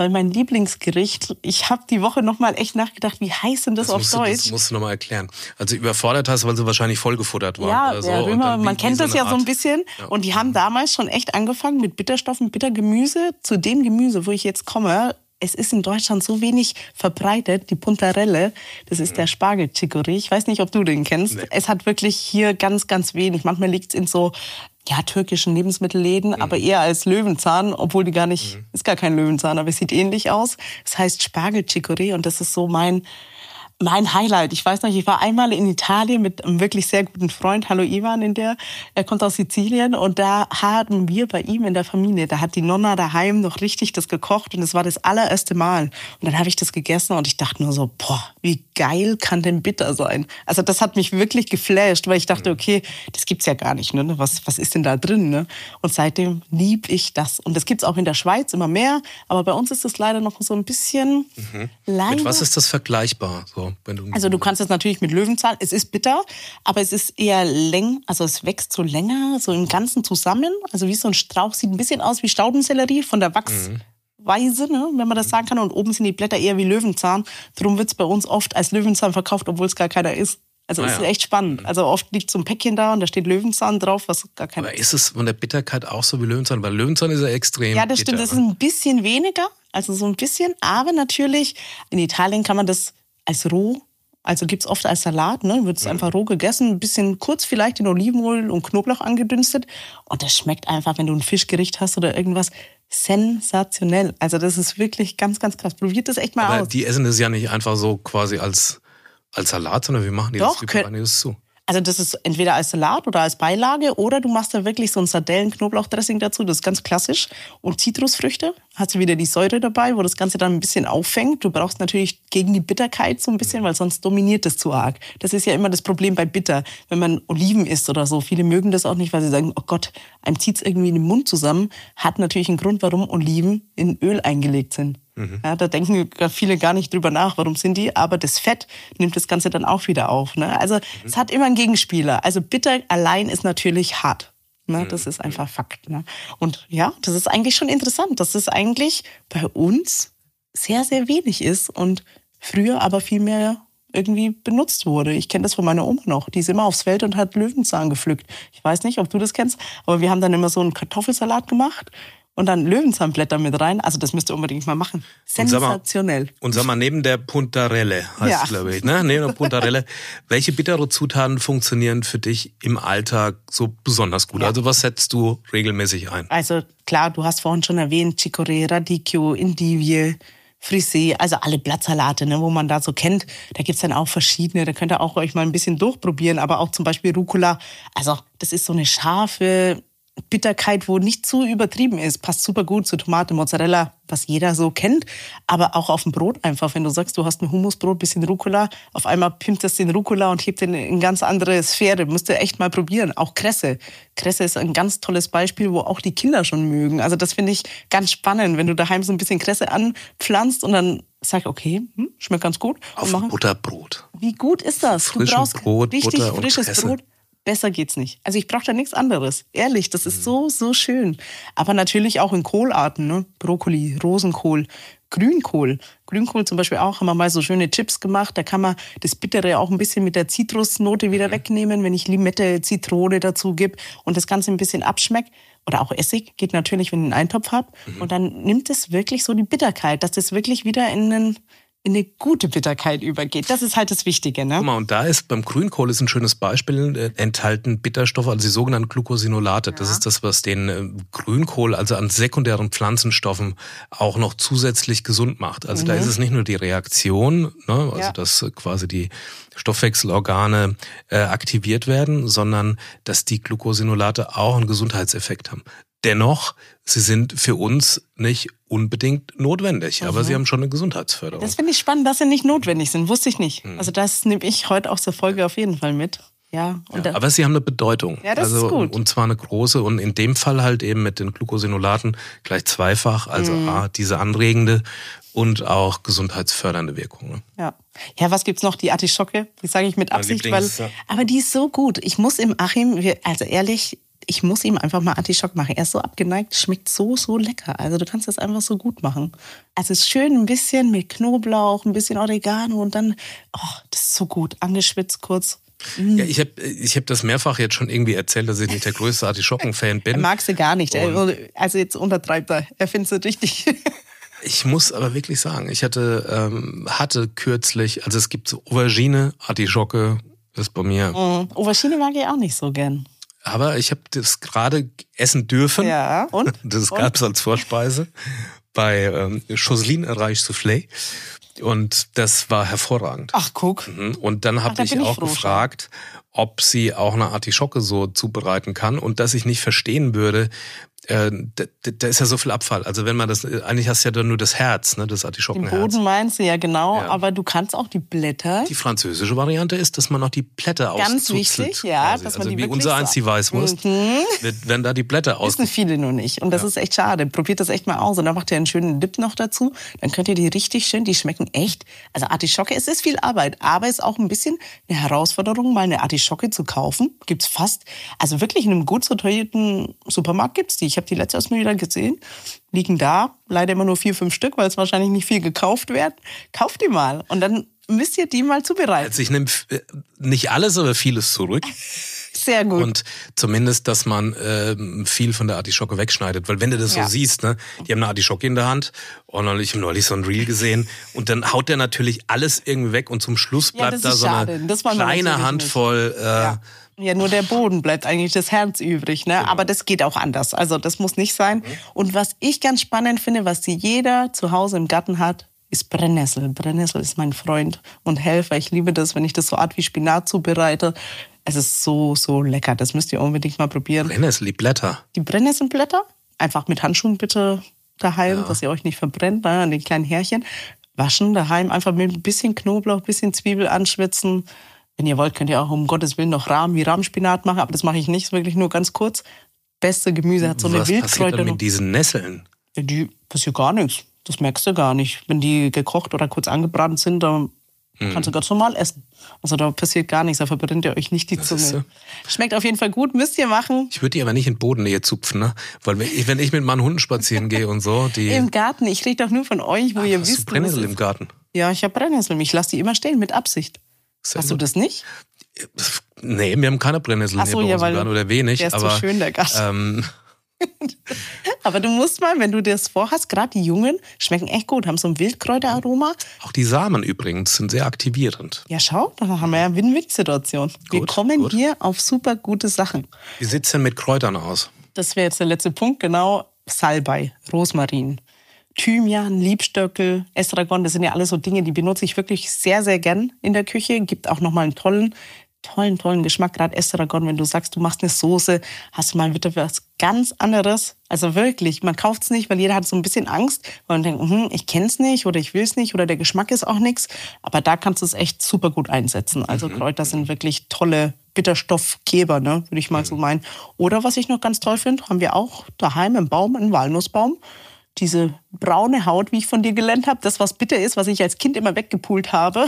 weil mein Lieblingsgericht, ich habe die Woche nochmal echt nachgedacht, wie heißt denn das, das auf musst Deutsch? Du, das musst du nochmal erklären. Also überfordert hast, weil sie wahrscheinlich vollgefuttert waren. Ja, oder so. der Römer, man kennt so das ja Art. so ein bisschen. Ja. Und die haben damals schon echt angefangen mit Bitterstoffen, Bittergemüse. Zu dem Gemüse, wo ich jetzt komme, es ist in Deutschland so wenig verbreitet, die Puntarelle, das ist mhm. der Spargel-Chicorée. Ich weiß nicht, ob du den kennst. Nee. Es hat wirklich hier ganz, ganz wenig. Manchmal liegt es in so ja, türkischen Lebensmittelläden, mhm. aber eher als Löwenzahn, obwohl die gar nicht, mhm. ist gar kein Löwenzahn, aber es sieht ähnlich aus. Es heißt Spargel-Chicorée und das ist so mein Mein Highlight. Ich weiß noch, ich war einmal in Italien mit einem wirklich sehr guten Freund. Hallo Ivan, in der. Er kommt aus Sizilien und da hatten wir bei ihm in der Familie, da hat die Nonna daheim noch richtig das gekocht und es war das allererste Mal. Und dann habe ich das gegessen und ich dachte nur so, boah, wie geil kann denn bitter sein? Also das hat mich wirklich geflasht, weil ich dachte, okay, das gibt's ja gar nicht. Ne? Was, was ist denn da drin? Ne? Und seitdem lieb ich das. Und das gibt's auch in der Schweiz immer mehr, aber bei uns ist das leider noch so ein bisschen mhm. leider. Mit was ist das vergleichbar? So, wenn du also du kannst es natürlich mit Löwenzahn, es ist bitter, aber es ist eher länger, also es wächst so länger, so im Ganzen zusammen. Also wie so ein Strauch, sieht ein bisschen aus wie Staudensellerie von der Wachsweise, ne, wenn man das sagen kann. Und oben sind die Blätter eher wie Löwenzahn. Darum wird es bei uns oft als Löwenzahn verkauft, obwohl es gar keiner ist. Also ah, ist ja. echt spannend. Also oft liegt so ein Päckchen da und da steht Löwenzahn drauf, was gar keiner ist. Aber ist es von der Bitterkeit auch so wie Löwenzahn? Weil Löwenzahn ist ja extrem Ja, das bitter, stimmt, das ist ein bisschen weniger, also so ein bisschen. Aber natürlich, in Italien kann man das als roh, also gibt es oft als Salat, ne? Wird es mhm. einfach roh gegessen, ein bisschen kurz vielleicht in Olivenöl und Knoblauch angedünstet. Und das schmeckt einfach, wenn du ein Fischgericht hast oder irgendwas, sensationell. Also das ist wirklich ganz, ganz krass. Probiert das echt mal Aber aus. Die essen das ja nicht einfach so quasi als, als Salat, sondern wie machen die Doch, das? Wie bereiten die das zu? Also das ist entweder als Salat oder als Beilage oder du machst da wirklich so ein Sardellen-Knoblauchdressing dazu, das ist ganz klassisch. Und Zitrusfrüchte, hast du wieder die Säure dabei, wo das Ganze dann ein bisschen auffängt. Du brauchst natürlich gegen die Bitterkeit so ein bisschen, weil sonst dominiert das zu arg. Das ist ja immer das Problem bei Bitter, wenn man Oliven isst oder so. Viele mögen das auch nicht, weil sie sagen, oh Gott, einem zieht's irgendwie in den Mund zusammen. Hat natürlich einen Grund, warum Oliven in Öl eingelegt sind. Mhm. Ja, da denken viele gar nicht drüber nach, warum sind die, aber das Fett nimmt das Ganze dann auch wieder auf. Ne? Also mhm. es hat immer einen Gegenspieler. Also bitter allein ist natürlich hart. Ne? Das ist einfach Fakt. Ne? Und ja, das ist eigentlich schon interessant, dass das eigentlich bei uns sehr, sehr wenig ist und früher aber viel mehr irgendwie benutzt wurde. Ich kenne das von meiner Oma noch. Die ist immer aufs Feld und hat Löwenzahn gepflückt. Ich weiß nicht, ob du das kennst, aber wir haben dann immer so einen Kartoffelsalat gemacht. Und dann Löwenzahnblätter mit rein. Also das müsst ihr unbedingt mal machen. Sensationell. Und sag mal, neben der Puntarelle heißt ja. es, glaube ich, ne? Neben der Puntarelle, welche bittere Zutaten funktionieren für dich im Alltag so besonders gut? Ja. Also was setzt du regelmäßig ein? Also klar, du hast vorhin schon erwähnt, Chicorée, Radicchio, Indivie, Frisee, also alle Blattsalate, ne, wo man da so kennt. Da gibt's dann auch verschiedene, da könnt ihr auch euch mal ein bisschen durchprobieren. Aber auch zum Beispiel Rucola. Also das ist so eine scharfe Bitterkeit, wo nicht zu übertrieben ist, passt super gut zu Tomate, Mozzarella, was jeder so kennt, aber auch auf dem Brot einfach, wenn du sagst, du hast ein Hummusbrot, bisschen Rucola, auf einmal pimmt das den Rucola und hebt den in ganz andere Sphäre, musst du echt mal probieren. Auch Kresse. Kresse ist ein ganz tolles Beispiel, wo auch die Kinder schon mögen. Also das finde ich ganz spannend, wenn du daheim so ein bisschen Kresse anpflanzt und dann sag, okay, hm, schmeckt ganz gut. Auf Butterbrot. Wie gut ist das? Frischen du brauchst Brot, richtig Butter frisches und Kresse. Brot. Besser geht's nicht. Also ich brauche da nichts anderes. Ehrlich, das ist so, so schön. Aber natürlich auch in Kohlarten, ne? Brokkoli, Rosenkohl, Grünkohl. Grünkohl zum Beispiel auch, haben wir mal so schöne Chips gemacht. Da kann man das Bittere auch ein bisschen mit der Zitrusnote wieder mhm. wegnehmen, wenn ich Limette, Zitrone dazu gebe und das Ganze ein bisschen abschmeckt. Oder auch Essig, geht natürlich, wenn ich einen Eintopf habe. Mhm. Und dann nimmt es wirklich so die Bitterkeit, dass das wirklich wieder in einen in eine gute Bitterkeit übergeht. Das ist halt das Wichtige, ne? Guck mal, und da ist beim Grünkohl ist ein schönes Beispiel, äh, enthalten Bitterstoffe, also die sogenannten Glucosinolate. Ja. Das ist das, was den äh, Grünkohl, also an sekundären Pflanzenstoffen, auch noch zusätzlich gesund macht. Also mhm. da ist es nicht nur die Reaktion, ne, also ja. dass äh, quasi die Stoffwechselorgane äh, aktiviert werden, sondern dass die Glucosinolate auch einen Gesundheitseffekt haben. Dennoch, sie sind für uns nicht unbedingt notwendig, mhm. aber sie haben schon eine Gesundheitsförderung. Das finde ich spannend, dass sie nicht notwendig sind, wusste ich nicht. Mhm. Also das nehme ich heute aus der Folge auf jeden Fall mit. Ja, und ja, aber sie haben eine Bedeutung. Ja, das also, ist gut. Und zwar eine große und in dem Fall halt eben mit den Glucosinolaten gleich zweifach, also mhm. A, diese anregende und auch gesundheitsfördernde Wirkung. Ne? Ja. Ja, was gibt's noch? Die Artischocke, die sage ich mit Absicht, weil, aber die ist so gut. Ich muss im Achim, also ehrlich, ich muss ihm einfach mal Artischock machen. Er ist so abgeneigt, schmeckt so, so lecker. Also du kannst das einfach so gut machen. Also es ist schön ein bisschen mit Knoblauch, ein bisschen Oregano und dann, oh, das ist so gut, angeschwitzt kurz. Mm. Ja, ich habe ich hab das mehrfach jetzt schon irgendwie erzählt, dass ich nicht der größte Artischocken-Fan bin. Er mag sie gar nicht. Und Also jetzt untertreibt er. Er findet sie richtig. Ich muss aber wirklich sagen, ich hatte, ähm, hatte kürzlich, also es gibt so Aubergine, Artischocke, ist bei mir. Mm. Aubergine mag ich auch nicht so gern. Aber ich habe das gerade essen dürfen. Ja, und? Das gab es als Vorspeise bei ähm, Choseline Reich Soufflé. Und das war hervorragend. Ach, guck. Und dann habe Ach, da ich bin ich auch froh, gefragt, ob sie auch eine Artischocke so zubereiten kann und dass ich nicht verstehen würde, äh, da, da ist ja so viel Abfall. Also wenn man das, eigentlich hast du ja dann nur das Herz, ne, das Den Artischockenherz. Boden meinst du ja genau, Ja. aber du kannst auch die Blätter. Die französische Variante ist, dass man noch die Blätter Ganz auszuzelt. wichtig, ja, quasi. dass man also die wie wirklich unser eins so- die Weißwurst, Mhm. wird, wenn da die Blätter aus. Wissen viele nur nicht. Und das Ja. ist echt schade. Probiert das echt mal aus. Und dann macht ihr einen schönen Dip noch dazu. Dann könnt ihr die richtig schön, die schmecken echt. Also Artischocke, es ist viel Arbeit, aber es ist auch ein bisschen eine Herausforderung, mal eine Artischocke zu kaufen. Gibt's fast, also wirklich in einem gut sortierten Supermarkt gibt's die. Ich habe die letzte erst mal wieder gesehen. Liegen da, leider immer nur vier, fünf Stück, weil es wahrscheinlich nicht viel gekauft wird. Kauft die mal. Und dann müsst ihr die mal zubereiten. Also ich nehme äh, nicht alles, aber vieles zurück. Sehr gut. Und zumindest, dass man ähm, viel von der Artischocke wegschneidet. Weil wenn du das Ja. so siehst, ne, die haben eine Artischocke in der Hand und ich habe neulich so ein Reel gesehen und dann haut der natürlich alles irgendwie weg und zum Schluss Ja, bleibt das da ist so schade. eine Das wollen wir kleine natürlich Handvoll. Äh, Ja. Ja, nur der Boden bleibt eigentlich das Herz übrig, ne? Aber das geht auch anders. Also das muss nicht sein. Und was ich ganz spannend finde, was jeder zu Hause im Garten hat, ist Brennnessel. Brennnessel ist mein Freund und Helfer. Ich liebe das, wenn ich das so Art wie Spinat zubereite. Es ist so, so lecker. Das müsst ihr unbedingt mal probieren. Brennnessel, die Blätter. Die Brennnesselblätter, einfach mit Handschuhen bitte daheim, Ja. dass ihr euch nicht verbrennt, ne, an den kleinen Härchen. Waschen daheim, einfach mit ein bisschen Knoblauch, ein bisschen Zwiebel anschwitzen. Wenn ihr wollt, könnt ihr auch um Gottes Willen noch Rahm wie Rahmspinat machen, aber das mache ich nicht, ist wirklich nur ganz kurz. Beste Gemüse hat so eine Was passiert Wildkräuter. dann mit diesen Nesseln? Ja, die passiert gar nichts. Das merkst du gar nicht. Wenn die gekocht oder kurz angebrannt sind, dann kannst du ganz normal essen. Also da passiert gar nichts, da verbrennt ihr euch nicht die Das ist Zunge. Schmeckt auf jeden Fall gut, müsst ihr machen. Ich würde die aber nicht in Bodennähe zupfen, ne? Weil wenn ich, wenn ich mit meinen Hunden spazieren gehe und so, die. Im Garten, ich rede doch nur von euch, wo Ach, ihr hast du wisst, Brennnessel was im ist. Garten? Ja, ich habe Brennnessel. Ich lasse die immer stehen, mit Absicht. Sehr Hast du gut. das nicht? Nee, wir haben keine Brennnesseln Ach so, hier bei ja, uns im weil Garten oder wenig. der ist so aber, schön, der Garten. Ähm, Aber du musst mal, wenn du das vorhast, gerade die Jungen, schmecken echt gut, haben so ein Wildkräuteraroma. auch die Samen übrigens sind sehr aktivierend. Ja, schau, da haben wir ja eine Win-Win-Situation. Wir Gut, kommen gut. hier auf super gute Sachen. Wie sieht's denn mit Kräutern aus? Das wäre jetzt der letzte Punkt, genau. Salbei, Rosmarin, Thymian, Liebstöckel, Estragon, das sind ja alles so Dinge, die benutze ich wirklich sehr, sehr gern in der Küche. Gibt auch nochmal einen tollen, tollen, tollen Geschmack. Gerade Estragon, wenn du sagst, du machst eine Soße, hast du mal wieder was ganz anderes. Also wirklich, man kauft es nicht, weil jeder hat so ein bisschen Angst, weil man denkt, hm, ich kenn's nicht oder ich will's nicht oder der Geschmack ist auch nichts. Aber da kannst du es echt super gut einsetzen. Also Kräuter sind wirklich tolle Bitterstoffgeber, ne, würde ich mal so meinen. Oder was ich noch ganz toll finde, haben wir auch daheim im Baum einen Walnussbaum. Diese braune Haut, wie ich von dir gelernt habe, das, was bitter ist, was ich als Kind immer weggepult habe.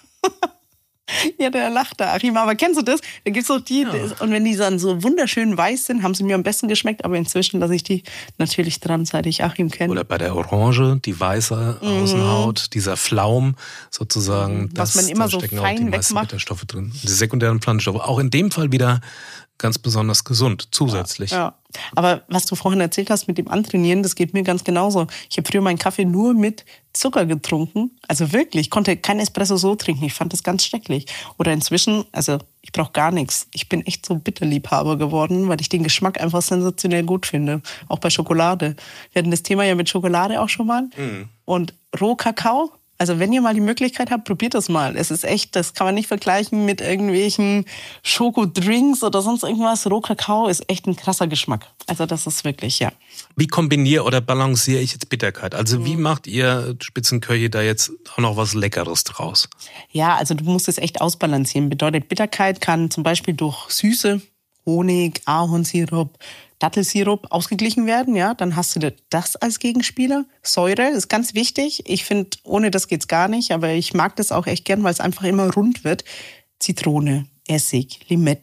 Ja, der lacht da, Achim. Aber kennst du das? Da gibt's auch die, das, und wenn die dann so wunderschön weiß sind, haben sie mir am besten geschmeckt. Aber inzwischen lasse ich die natürlich dran, seit ich Achim kenne. Oder bei der Orange, die weiße Außenhaut, dieser Flaum sozusagen. Was das, man immer da so stecken auch fein die meisten wegmacht. Bitterstoffe drin. Die sekundären Pflanzenstoffe. Auch in dem Fall wieder ganz besonders gesund, zusätzlich. Ja, aber was du vorhin erzählt hast mit dem Antrainieren, das geht mir ganz genauso. Ich habe früher meinen Kaffee nur mit Zucker getrunken. Also wirklich, ich konnte kein Espresso so trinken. Ich fand das ganz schrecklich. Oder inzwischen, also ich brauche gar nichts. Ich bin echt so Bitterliebhaber geworden, weil ich den Geschmack einfach sensationell gut finde. Auch bei Schokolade. Wir hatten das Thema ja mit Schokolade auch schon mal. Mhm. Und Rohkakao. Also wenn ihr mal die Möglichkeit habt, probiert das mal. Es ist echt, das kann man nicht vergleichen mit irgendwelchen Schokodrinks oder sonst irgendwas. Rohkakao ist echt ein krasser Geschmack. Also das ist wirklich, ja. Wie kombiniere oder balanciere ich jetzt Bitterkeit? Also Mhm. wie macht ihr Spitzenköche da jetzt auch noch was Leckeres draus? Ja, also du musst es echt ausbalancieren. Bedeutet, Bitterkeit kann zum Beispiel durch Süße, Honig, Ahornsirup, Dattelsirup ausgeglichen werden, ja, dann hast du das als Gegenspieler. Säure ist ganz wichtig. Ich finde, ohne das geht's gar nicht, aber ich mag das auch echt gern, weil es einfach immer rund wird. Zitrone, Essig, Limette,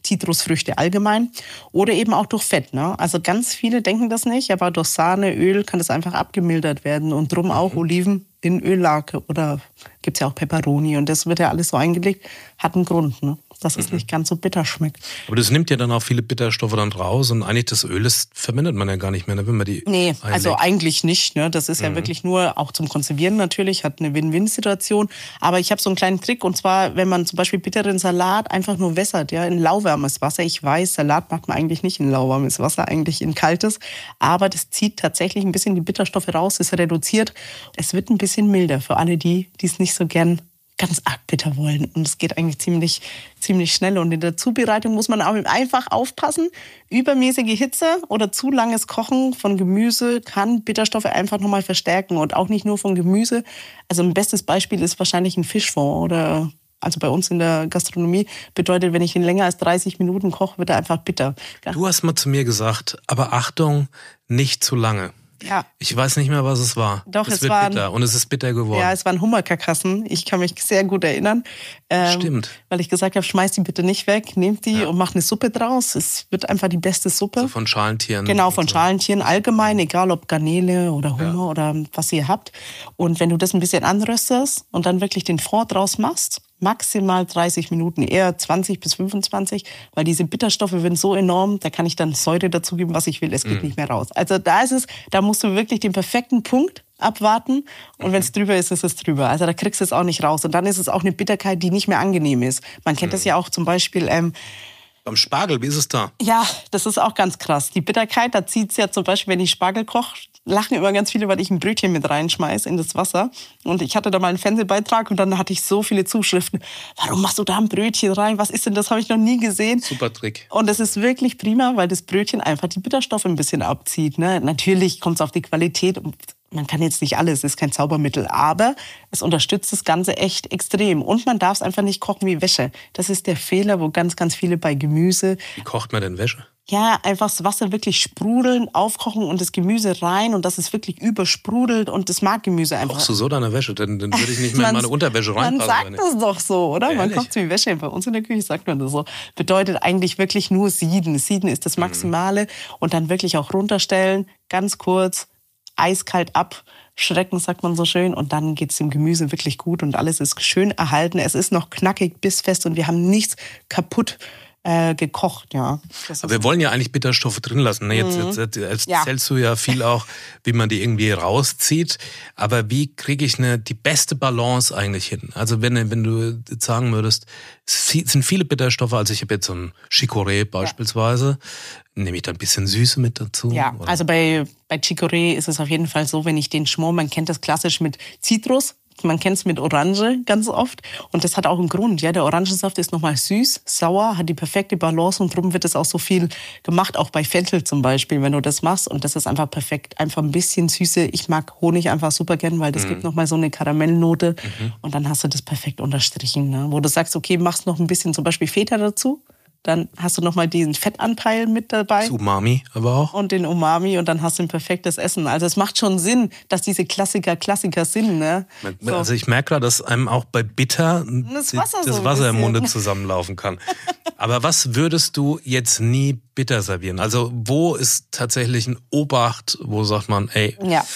Zitrusfrüchte allgemein oder eben auch durch Fett. Ne? Also ganz viele denken das nicht, aber durch Sahne, Öl kann das einfach abgemildert werden und drum auch Oliven in Öllake oder gibt es ja auch Peperoni und das wird ja alles so eingelegt, hat einen Grund, ne? Dass es nicht ganz so bitter schmeckt. Aber das nimmt ja dann auch viele Bitterstoffe dann raus und eigentlich das Öl, das verwendet man ja gar nicht mehr, ne, wenn man die Nee, einlegt. also eigentlich nicht. Ne? Das ist ja mhm. wirklich nur auch zum Konservieren natürlich, hat eine Win-Win-Situation. Aber ich habe so einen kleinen Trick und zwar, wenn man zum Beispiel bitteren Salat einfach nur wässert, ja, in lauwarmes Wasser. Ich weiß, Salat macht man eigentlich nicht in lauwarmes Wasser, eigentlich in kaltes. Aber das zieht tatsächlich ein bisschen die Bitterstoffe raus, es reduziert. Es wird ein bisschen milder für alle die, die es nicht so gern ganz arg bitter wollen. Und es geht eigentlich ziemlich, ziemlich schnell. Und in der Zubereitung muss man auch einfach aufpassen. Übermäßige Hitze oder zu langes Kochen von Gemüse kann Bitterstoffe einfach nochmal verstärken. Und auch nicht nur von Gemüse. Also ein bestes Beispiel ist wahrscheinlich ein Fischfond oder... Also bei uns in der Gastronomie bedeutet, wenn ich ihn länger als dreißig Minuten koche, wird er einfach bitter. Du hast mal zu mir gesagt, aber Achtung, nicht zu lange. Ja. Ich weiß nicht mehr, was es war. Doch, es, es wird waren, bitter und es ist bitter geworden. Ja, es waren Hummerkarkassen. Ich kann mich sehr gut erinnern. Ähm, Stimmt. Weil ich gesagt habe, schmeiß die bitte nicht weg, nehmt die ja. und macht eine Suppe draus. Es wird einfach die beste Suppe. So von Schalentieren. Genau, von so. Schalentieren allgemein, egal ob Garnele oder Hummer ja. oder was ihr habt. Und wenn du das ein bisschen anröstest und dann wirklich den Fond draus machst, maximal dreißig Minuten, eher zwanzig bis fünfundzwanzig, weil diese Bitterstoffe werden so enorm, da kann ich dann Säure dazugeben, was ich will, es geht mm. nicht mehr raus. Also da ist es, da musst du wirklich den perfekten Punkt abwarten und wenn es drüber ist, ist es drüber. Also da kriegst du es auch nicht raus. Und dann ist es auch eine Bitterkeit, die nicht mehr angenehm ist. Man kennt mm. das ja auch zum Beispiel... Ähm, Beim Spargel, wie ist es da? Ja, das ist auch ganz krass. Die Bitterkeit, da zieht es ja zum Beispiel, wenn ich Spargel koche, lachen immer ganz viele, weil ich ein Brötchen mit reinschmeiße in das Wasser. Und ich hatte da mal einen Fernsehbeitrag und dann hatte ich so viele Zuschriften. Warum machst du da ein Brötchen rein? Was ist denn das? Habe ich noch nie gesehen. Super Trick. Und das ist wirklich prima, weil das Brötchen einfach die Bitterstoffe ein bisschen abzieht. Ne? Natürlich kommt es auf die Qualität. Man kann jetzt nicht alles, es ist kein Zaubermittel, aber es unterstützt das Ganze echt extrem. Und man darf es einfach nicht kochen wie Wäsche. Das ist der Fehler, wo ganz, ganz viele bei Gemüse... Wie kocht man denn Wäsche? Ja, einfach das Wasser wirklich sprudeln, aufkochen und das Gemüse rein und dass es wirklich übersprudelt und das mag Gemüse einfach. Kochst du so deine Wäsche? Dann, dann würde ich nicht mehr in meine Unterwäsche reinpassen. Man sagt das doch so, oder? Ehrlich? Man kocht wie Wäsche. Bei uns in der Küche sagt man das so. Bedeutet eigentlich wirklich nur sieden. Sieden ist das Maximale mhm. und dann wirklich auch runterstellen, ganz kurz, eiskalt abschrecken, sagt man so schön. Und dann geht's dem Gemüse wirklich gut und alles ist schön erhalten. Es ist noch knackig, bissfest und wir haben nichts kaputt Äh, gekocht, ja. Aber wir wollen ja eigentlich Bitterstoffe drin lassen. Ne? Jetzt, mhm. jetzt, jetzt erzählst ja. du ja viel auch, wie man die irgendwie rauszieht. Aber wie kriege ich eine, die beste Balance eigentlich hin? Also wenn, wenn du jetzt sagen würdest, es sind viele Bitterstoffe, also ich habe jetzt so ein Chicorée beispielsweise, ja. nehme ich da ein bisschen Süße mit dazu? Ja, oder? also bei, bei Chicorée ist es auf jeden Fall so, wenn ich den schmor, man kennt das klassisch mit Zitrus, man kennt es mit Orange ganz oft und das hat auch einen Grund. Ja, der Orangensaft ist nochmal süß, sauer, hat die perfekte Balance und darum wird es auch so viel gemacht, auch bei Fenchel zum Beispiel, wenn du das machst und das ist einfach perfekt. Einfach ein bisschen Süße. Ich mag Honig einfach super gern, weil das mhm. gibt nochmal so eine Karamellnote mhm. und dann hast du das perfekt unterstrichen. Ne? Wo du sagst, okay, machst noch ein bisschen zum Beispiel Feta dazu. Dann hast du nochmal diesen Fettanteil mit dabei. Das Umami aber auch. Und den Umami und dann hast du ein perfektes Essen. Also es macht schon Sinn, dass diese Klassiker Klassiker sind. Ne? So. Also ich merke gerade, dass einem auch bei Bitter das Wasser, das so Wasser im Munde zusammenlaufen kann. Aber was würdest du jetzt nie bitter servieren? Also wo ist tatsächlich ein Obacht, wo sagt man, ey, ja.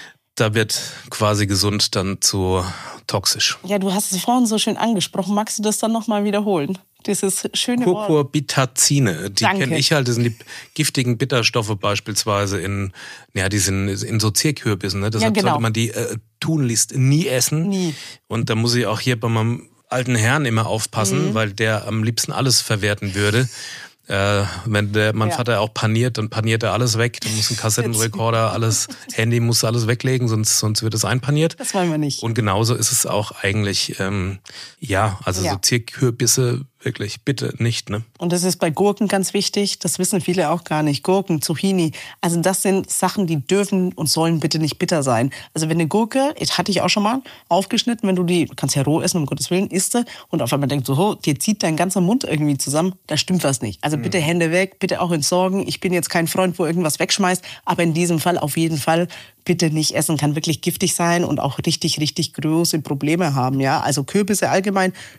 da wird quasi gesund dann zu toxisch? Ja, du hast es vorhin so schön angesprochen. Magst du das dann nochmal wiederholen? Dieses schöne Wort. Cucurbitacine, die kenne ich halt, das sind die giftigen Bitterstoffe beispielsweise in, ja, die sind in so Zierkürbissen, ne? Deshalb ja, genau. sollte man die äh, tunlichst nie essen. Nie. Und da muss ich auch hier bei meinem alten Herrn immer aufpassen, mhm. weil der am liebsten alles verwerten würde. Äh, wenn der, mein ja. Vater auch paniert, dann paniert er alles weg. Dann muss ein Kassettenrekorder, alles, Handy muss alles weglegen, sonst, sonst wird es einpaniert. Das wollen wir nicht. Und genauso ist es auch eigentlich, ähm, ja, also ja. so Zierkürbisse wirklich bitte nicht, ne? Und das ist bei Gurken ganz wichtig, das wissen viele auch gar nicht. Gurken, Zucchini, also das sind Sachen, die dürfen und sollen bitte nicht bitter sein. Also wenn eine Gurke, das hatte ich auch schon mal, aufgeschnitten, wenn du die, du kannst ja roh essen, um Gottes Willen, isst du und auf einmal denkst du, oh, dir zieht dein ganzer Mund irgendwie zusammen, da stimmt was nicht. Also bitte Hände weg, bitte auch entsorgen. Ich bin jetzt kein Freund, wo irgendwas wegschmeißt, aber in diesem Fall auf jeden Fall bitte nicht essen, kann wirklich giftig sein und auch richtig, richtig große Probleme haben, ja. Also Kürbisse allgemein,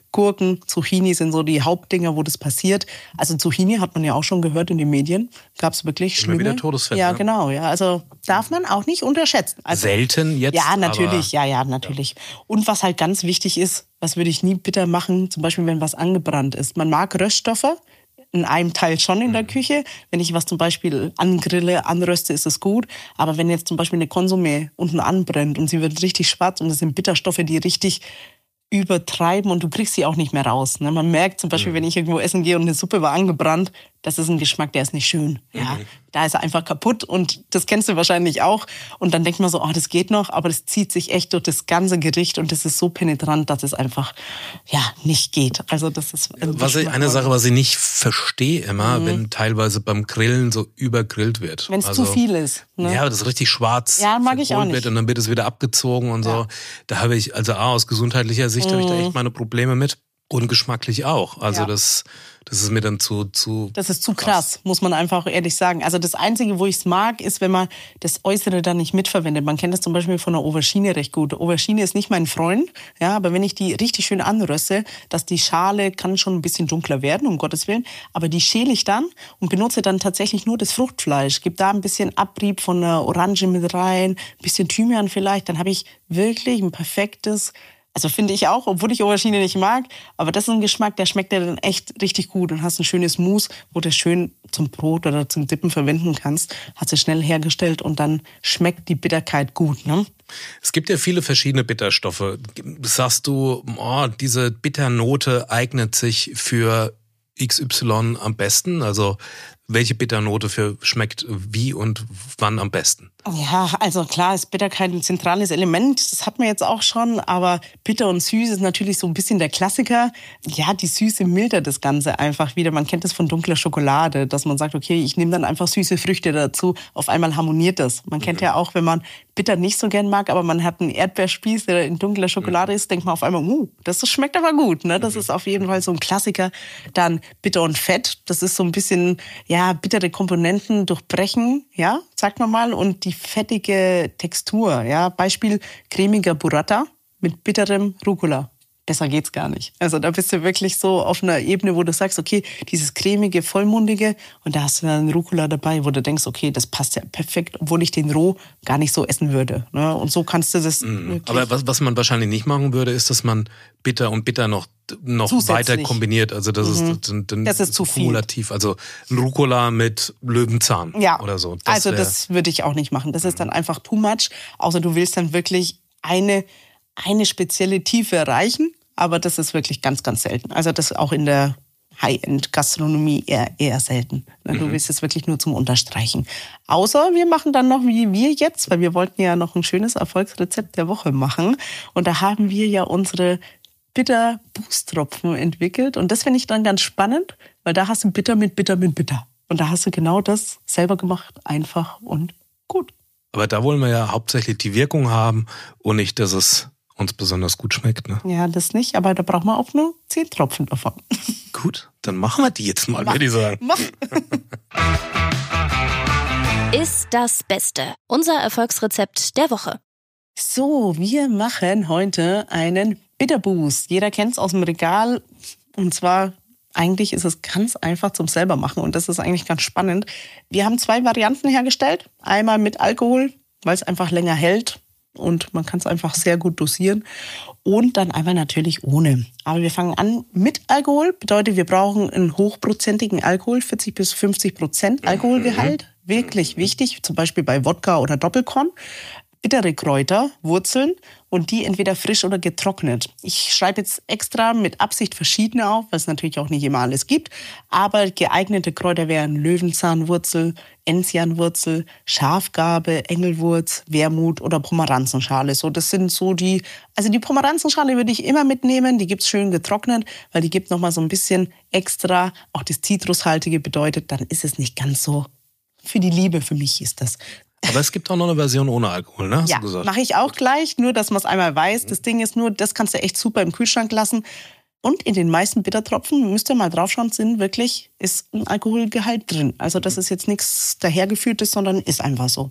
Gurken, Zucchini sind so die Hauptdinger, wo das passiert. Also Zucchini hat man ja auch schon gehört in den Medien. Gab es wirklich Immer schlimme. wieder Todesfälle. Ja, ne? genau. Ja, also darf man auch nicht unterschätzen. Also, Selten jetzt. Ja, natürlich. Aber Ja, ja, natürlich. Und was halt ganz wichtig ist, was würde ich nie bitter machen, zum Beispiel, wenn was angebrannt ist. Man mag Röststoffe, in einem Teil schon in der Küche. Wenn ich was zum Beispiel angrille, anröste, ist es gut. Aber wenn jetzt zum Beispiel eine Konsumé unten anbrennt und sie wird richtig schwarz und es sind Bitterstoffe, die richtig übertreiben und du kriegst sie auch nicht mehr raus. Ne? Man merkt zum Beispiel, wenn ich irgendwo essen gehe und eine Suppe war angebrannt, das ist ein Geschmack, der ist nicht schön. Ja? Mhm. Da ist er einfach kaputt und das kennst du wahrscheinlich auch. Und dann denkt man so, oh, das geht noch, aber das zieht sich echt durch das ganze Gericht und das ist so penetrant, dass es einfach ja nicht geht. Also das ist was ich, eine Sache, was ich nicht verstehe immer, mhm. wenn teilweise beim Grillen so übergrillt wird. Wenn es also, zu viel ist. Ne? Ja, das ist richtig schwarz. Ja, mag ich auch nicht. Wird und dann wird es wieder abgezogen und ja. so. Da habe ich, also A, aus gesundheitlicher Sicht mhm. habe ich da echt meine Probleme mit. Und geschmacklich auch. Also ja. das, das ist mir dann zu, zu Das ist zu krass. krass, muss man einfach ehrlich sagen. Also das Einzige, wo ich es mag, ist, wenn man das Äußere dann nicht mitverwendet. Man kennt das zum Beispiel von der Aubergine recht gut. Aubergine ist nicht mein Freund, ja, aber wenn ich die richtig schön anröste, dass die Schale kann schon ein bisschen dunkler werden, um Gottes Willen, aber die schäle ich dann und benutze dann tatsächlich nur das Fruchtfleisch. Gib da ein bisschen Abrieb von der Orange mit rein, ein bisschen Thymian vielleicht, dann habe ich wirklich ein perfektes. Also finde ich auch, obwohl ich Aubergine nicht mag, aber das ist ein Geschmack, der schmeckt dir dann echt richtig gut und hast ein schönes Mousse, wo du schön zum Brot oder zum Dippen verwenden kannst. Hast du schnell hergestellt und dann schmeckt die Bitterkeit gut, ne? Es gibt ja viele verschiedene Bitterstoffe. Sagst du, oh, diese Bitternote eignet sich für X Y am besten? Also welche Bitternote für schmeckt wie und wann am besten? Ja, also klar ist Bitterkeit ein zentrales Element, das hat man jetzt auch schon, aber bitter und süß ist natürlich so ein bisschen der Klassiker. Ja, die Süße mildert das Ganze einfach wieder. Man kennt das von dunkler Schokolade, dass man sagt, okay, ich nehme dann einfach süße Früchte dazu, auf einmal harmoniert das. Man kennt ja auch, wenn man bitter nicht so gern mag, aber man hat einen Erdbeerspieß, der in dunkler Schokolade ist, denkt man auf einmal, uh, das schmeckt aber gut, ne? Das ist auf jeden Fall so ein Klassiker. Dann bitter und fett, das ist so ein bisschen, ja, bittere Komponenten durchbrechen, ja, sagt man mal, und die fettige Textur, ja, Beispiel cremiger Burrata mit bitterem Rucola. Besser geht's gar nicht. Also da bist du wirklich so auf einer Ebene, wo du sagst, okay, dieses cremige, vollmundige und da hast du dann Rucola dabei, wo du denkst, okay, das passt ja perfekt, obwohl ich den roh gar nicht so essen würde. Ne? Und so kannst du das mhm. Aber was, was man wahrscheinlich nicht machen würde, ist, dass man bitter und bitter noch noch weiter kombiniert. Also das mhm. ist dann, dann das ist zu viel. Kumulativ. Also ein Rucola mit Löwenzahn ja. oder so. Das also wär, das würde ich auch nicht machen. Das ist dann einfach too much. Außer du willst dann wirklich eine, eine spezielle Tiefe erreichen. Aber das ist wirklich ganz, ganz selten. Also das auch in der High-End-Gastronomie eher, eher selten. Du mhm. willst es wirklich nur zum Unterstreichen. Außer wir machen dann noch wie wir jetzt, weil wir wollten ja noch ein schönes Erfolgsrezept der Woche machen. Und da haben wir ja unsere Bitter-Boost-Tropfen entwickelt. Und das finde ich dann ganz spannend, weil da hast du Bitter mit Bitter mit Bitter. Und da hast du genau das selber gemacht, einfach und gut. Aber da wollen wir ja hauptsächlich die Wirkung haben und nicht, dass es uns besonders gut schmeckt, ne? Ja, das nicht, aber da braucht man auch nur zehn Tropfen davon. Gut, dann machen wir die jetzt mal, würde ich sagen. Mach. Ist das Beste. Unser Erfolgsrezept der Woche. So, wir machen heute einen Bitterboost. Jeder kennt es aus dem Regal. Und zwar, eigentlich ist es ganz einfach zum selber machen. Und das ist eigentlich ganz spannend. Wir haben zwei Varianten hergestellt. Einmal mit Alkohol, weil es einfach länger hält. Und man kann es einfach sehr gut dosieren. Und dann einmal natürlich ohne. Aber wir fangen an mit Alkohol. Bedeutet, wir brauchen einen hochprozentigen Alkohol, vierzig bis fünfzig Prozent Alkoholgehalt. Wirklich wichtig, zum Beispiel bei Wodka oder Doppelkorn. Bittere Kräuter, Wurzeln und die entweder frisch oder getrocknet. Ich schreibe jetzt extra mit Absicht verschiedene auf, weil es natürlich auch nicht immer alles gibt. Aber geeignete Kräuter wären Löwenzahnwurzel, Enzianwurzel, Schafgarbe, Engelwurz, Wermut oder Pomeranzenschale. So, das sind so die, also die Pomeranzenschale würde ich immer mitnehmen. Die gibt's schön getrocknet, weil die gibt nochmal so ein bisschen extra. Auch das Zitrushaltige bedeutet, dann ist es nicht ganz so für die Liebe. Für mich ist das. Aber es gibt auch noch eine Version ohne Alkohol, ne? Hast ja, du gesagt? Mache ich auch gleich, nur dass man es einmal weiß. Das Ding ist nur, das kannst du echt super im Kühlschrank lassen. Und in den meisten Bittertropfen, müsst ihr mal draufschauen, sind wirklich, ist ein Alkoholgehalt drin. Also das ist jetzt nichts dahergeführtes, sondern ist einfach so.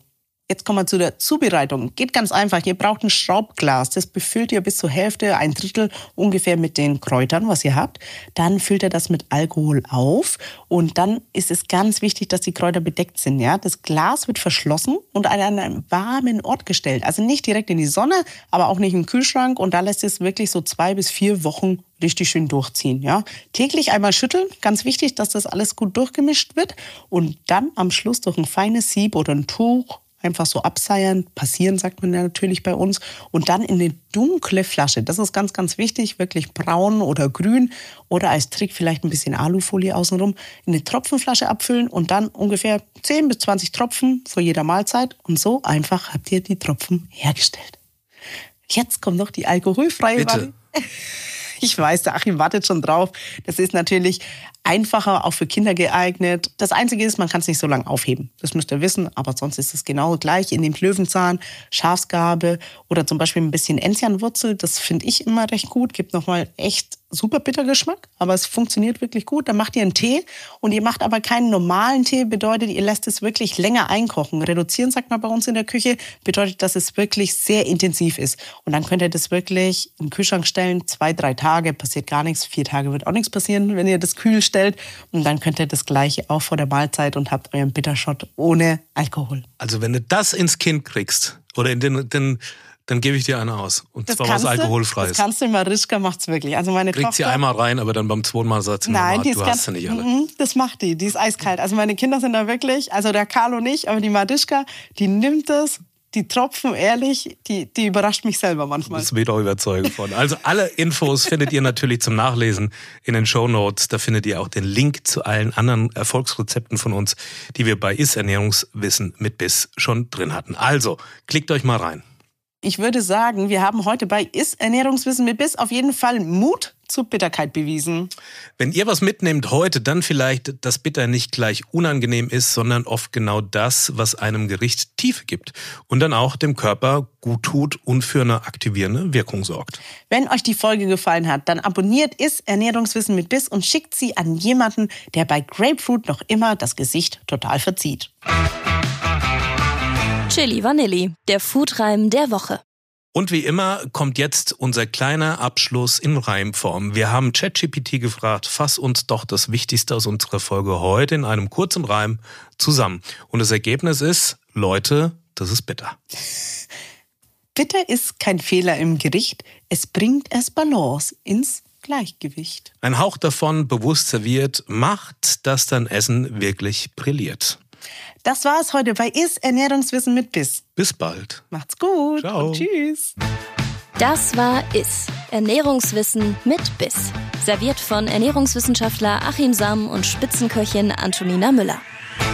Jetzt kommen wir zu der Zubereitung. Geht ganz einfach. Ihr braucht ein Schraubglas. Das befüllt ihr bis zur Hälfte, ein Drittel ungefähr mit den Kräutern, was ihr habt. Dann füllt ihr das mit Alkohol auf. Und dann ist es ganz wichtig, dass die Kräuter bedeckt sind. Ja? Das Glas wird verschlossen und an einen warmen Ort gestellt. Also nicht direkt in die Sonne, aber auch nicht im Kühlschrank. Und da lässt es wirklich so zwei bis vier Wochen richtig schön durchziehen. Ja? Täglich einmal schütteln. Ganz wichtig, dass das alles gut durchgemischt wird. Und dann am Schluss durch ein feines Sieb oder ein Tuch einfach so abseiern, passieren, sagt man ja natürlich bei uns. Und dann in eine dunkle Flasche. Das ist ganz, ganz wichtig. Wirklich braun oder grün. Oder als Trick vielleicht ein bisschen Alufolie außenrum. In eine Tropfenflasche abfüllen und dann ungefähr zehn bis zwanzig Tropfen vor jeder Mahlzeit. Und so einfach habt ihr die Tropfen hergestellt. Jetzt kommt noch die alkoholfreie Variante. Ich weiß, der Achim wartet schon drauf. Das ist natürlich einfacher, auch für Kinder geeignet. Das Einzige ist, man kann es nicht so lange aufheben. Das müsst ihr wissen, aber sonst ist es genau gleich. Ihr nehmt Löwenzahn, Schafsgarbe oder zum Beispiel ein bisschen Enzianwurzel. Das finde ich immer recht gut. Gibt nochmal echt super bitter Geschmack, aber es funktioniert wirklich gut. Dann macht ihr einen Tee und ihr macht aber keinen normalen Tee. Bedeutet, ihr lässt es wirklich länger einkochen. Reduzieren, sagt man bei uns in der Küche, bedeutet, dass es wirklich sehr intensiv ist. Und dann könnt ihr das wirklich in den Kühlschrank stellen. Zwei, drei Tage passiert gar nichts. Vier Tage wird auch nichts passieren, wenn ihr das kühl stellt. Und dann könnt ihr das Gleiche auch vor der Mahlzeit und habt euren Bittershot ohne Alkohol. Also wenn du das ins Kind kriegst oder in den, den dann gebe ich dir eine aus. Und das zwar was alkoholfreies. Das kannst du, Marischka macht's wirklich. Also meine Kriegt Tochter, sie einmal rein, aber dann beim zweiten Mal sagt sie, nein, Mama, die ist du ganz, hast sie nicht alle. Mm, das macht die, die ist eiskalt. Also meine Kinder sind da wirklich, also der Carlo nicht, aber die Marischka, die nimmt das, die Tropfen, ehrlich, die, die überrascht mich selber manchmal. Das wird auch überzeugen von. Also alle Infos findet ihr natürlich zum Nachlesen in den Shownotes. Da findet ihr auch den Link zu allen anderen Erfolgsrezepten von uns, die wir bei Ist Ernährungswissen mit Biss schon drin hatten. Also, klickt euch mal rein. Ich würde sagen, wir haben heute bei Ist Ernährungswissen mit Biss auf jeden Fall Mut zur Bitterkeit bewiesen. Wenn ihr was mitnehmt heute, dann vielleicht, dass Bitter nicht gleich unangenehm ist, sondern oft genau das, was einem Gericht Tiefe gibt und dann auch dem Körper gut tut und für eine aktivierende Wirkung sorgt. Wenn euch die Folge gefallen hat, dann abonniert Ist Ernährungswissen mit Biss und schickt sie an jemanden, der bei Grapefruit noch immer das Gesicht total verzieht. Chili Vanilli, der Foodreim der Woche. Und wie immer kommt jetzt unser kleiner Abschluss in Reimform. Wir haben ChatGPT gefragt, fass uns doch das Wichtigste aus unserer Folge heute in einem kurzen Reim zusammen. Und das Ergebnis ist, Leute, das ist bitter. Bitter ist kein Fehler im Gericht, es bringt es Balance ins Gleichgewicht. Ein Hauch davon bewusst serviert, macht, dass dein Essen wirklich brilliert. Das war's heute bei Ist Ernährungswissen mit Biss. Bis bald. Macht's gut. Ciao. Und tschüss. Das war Ist Ernährungswissen mit Biss. Serviert von Ernährungswissenschaftler Achim Sam und Spitzenköchin Antonina Müller.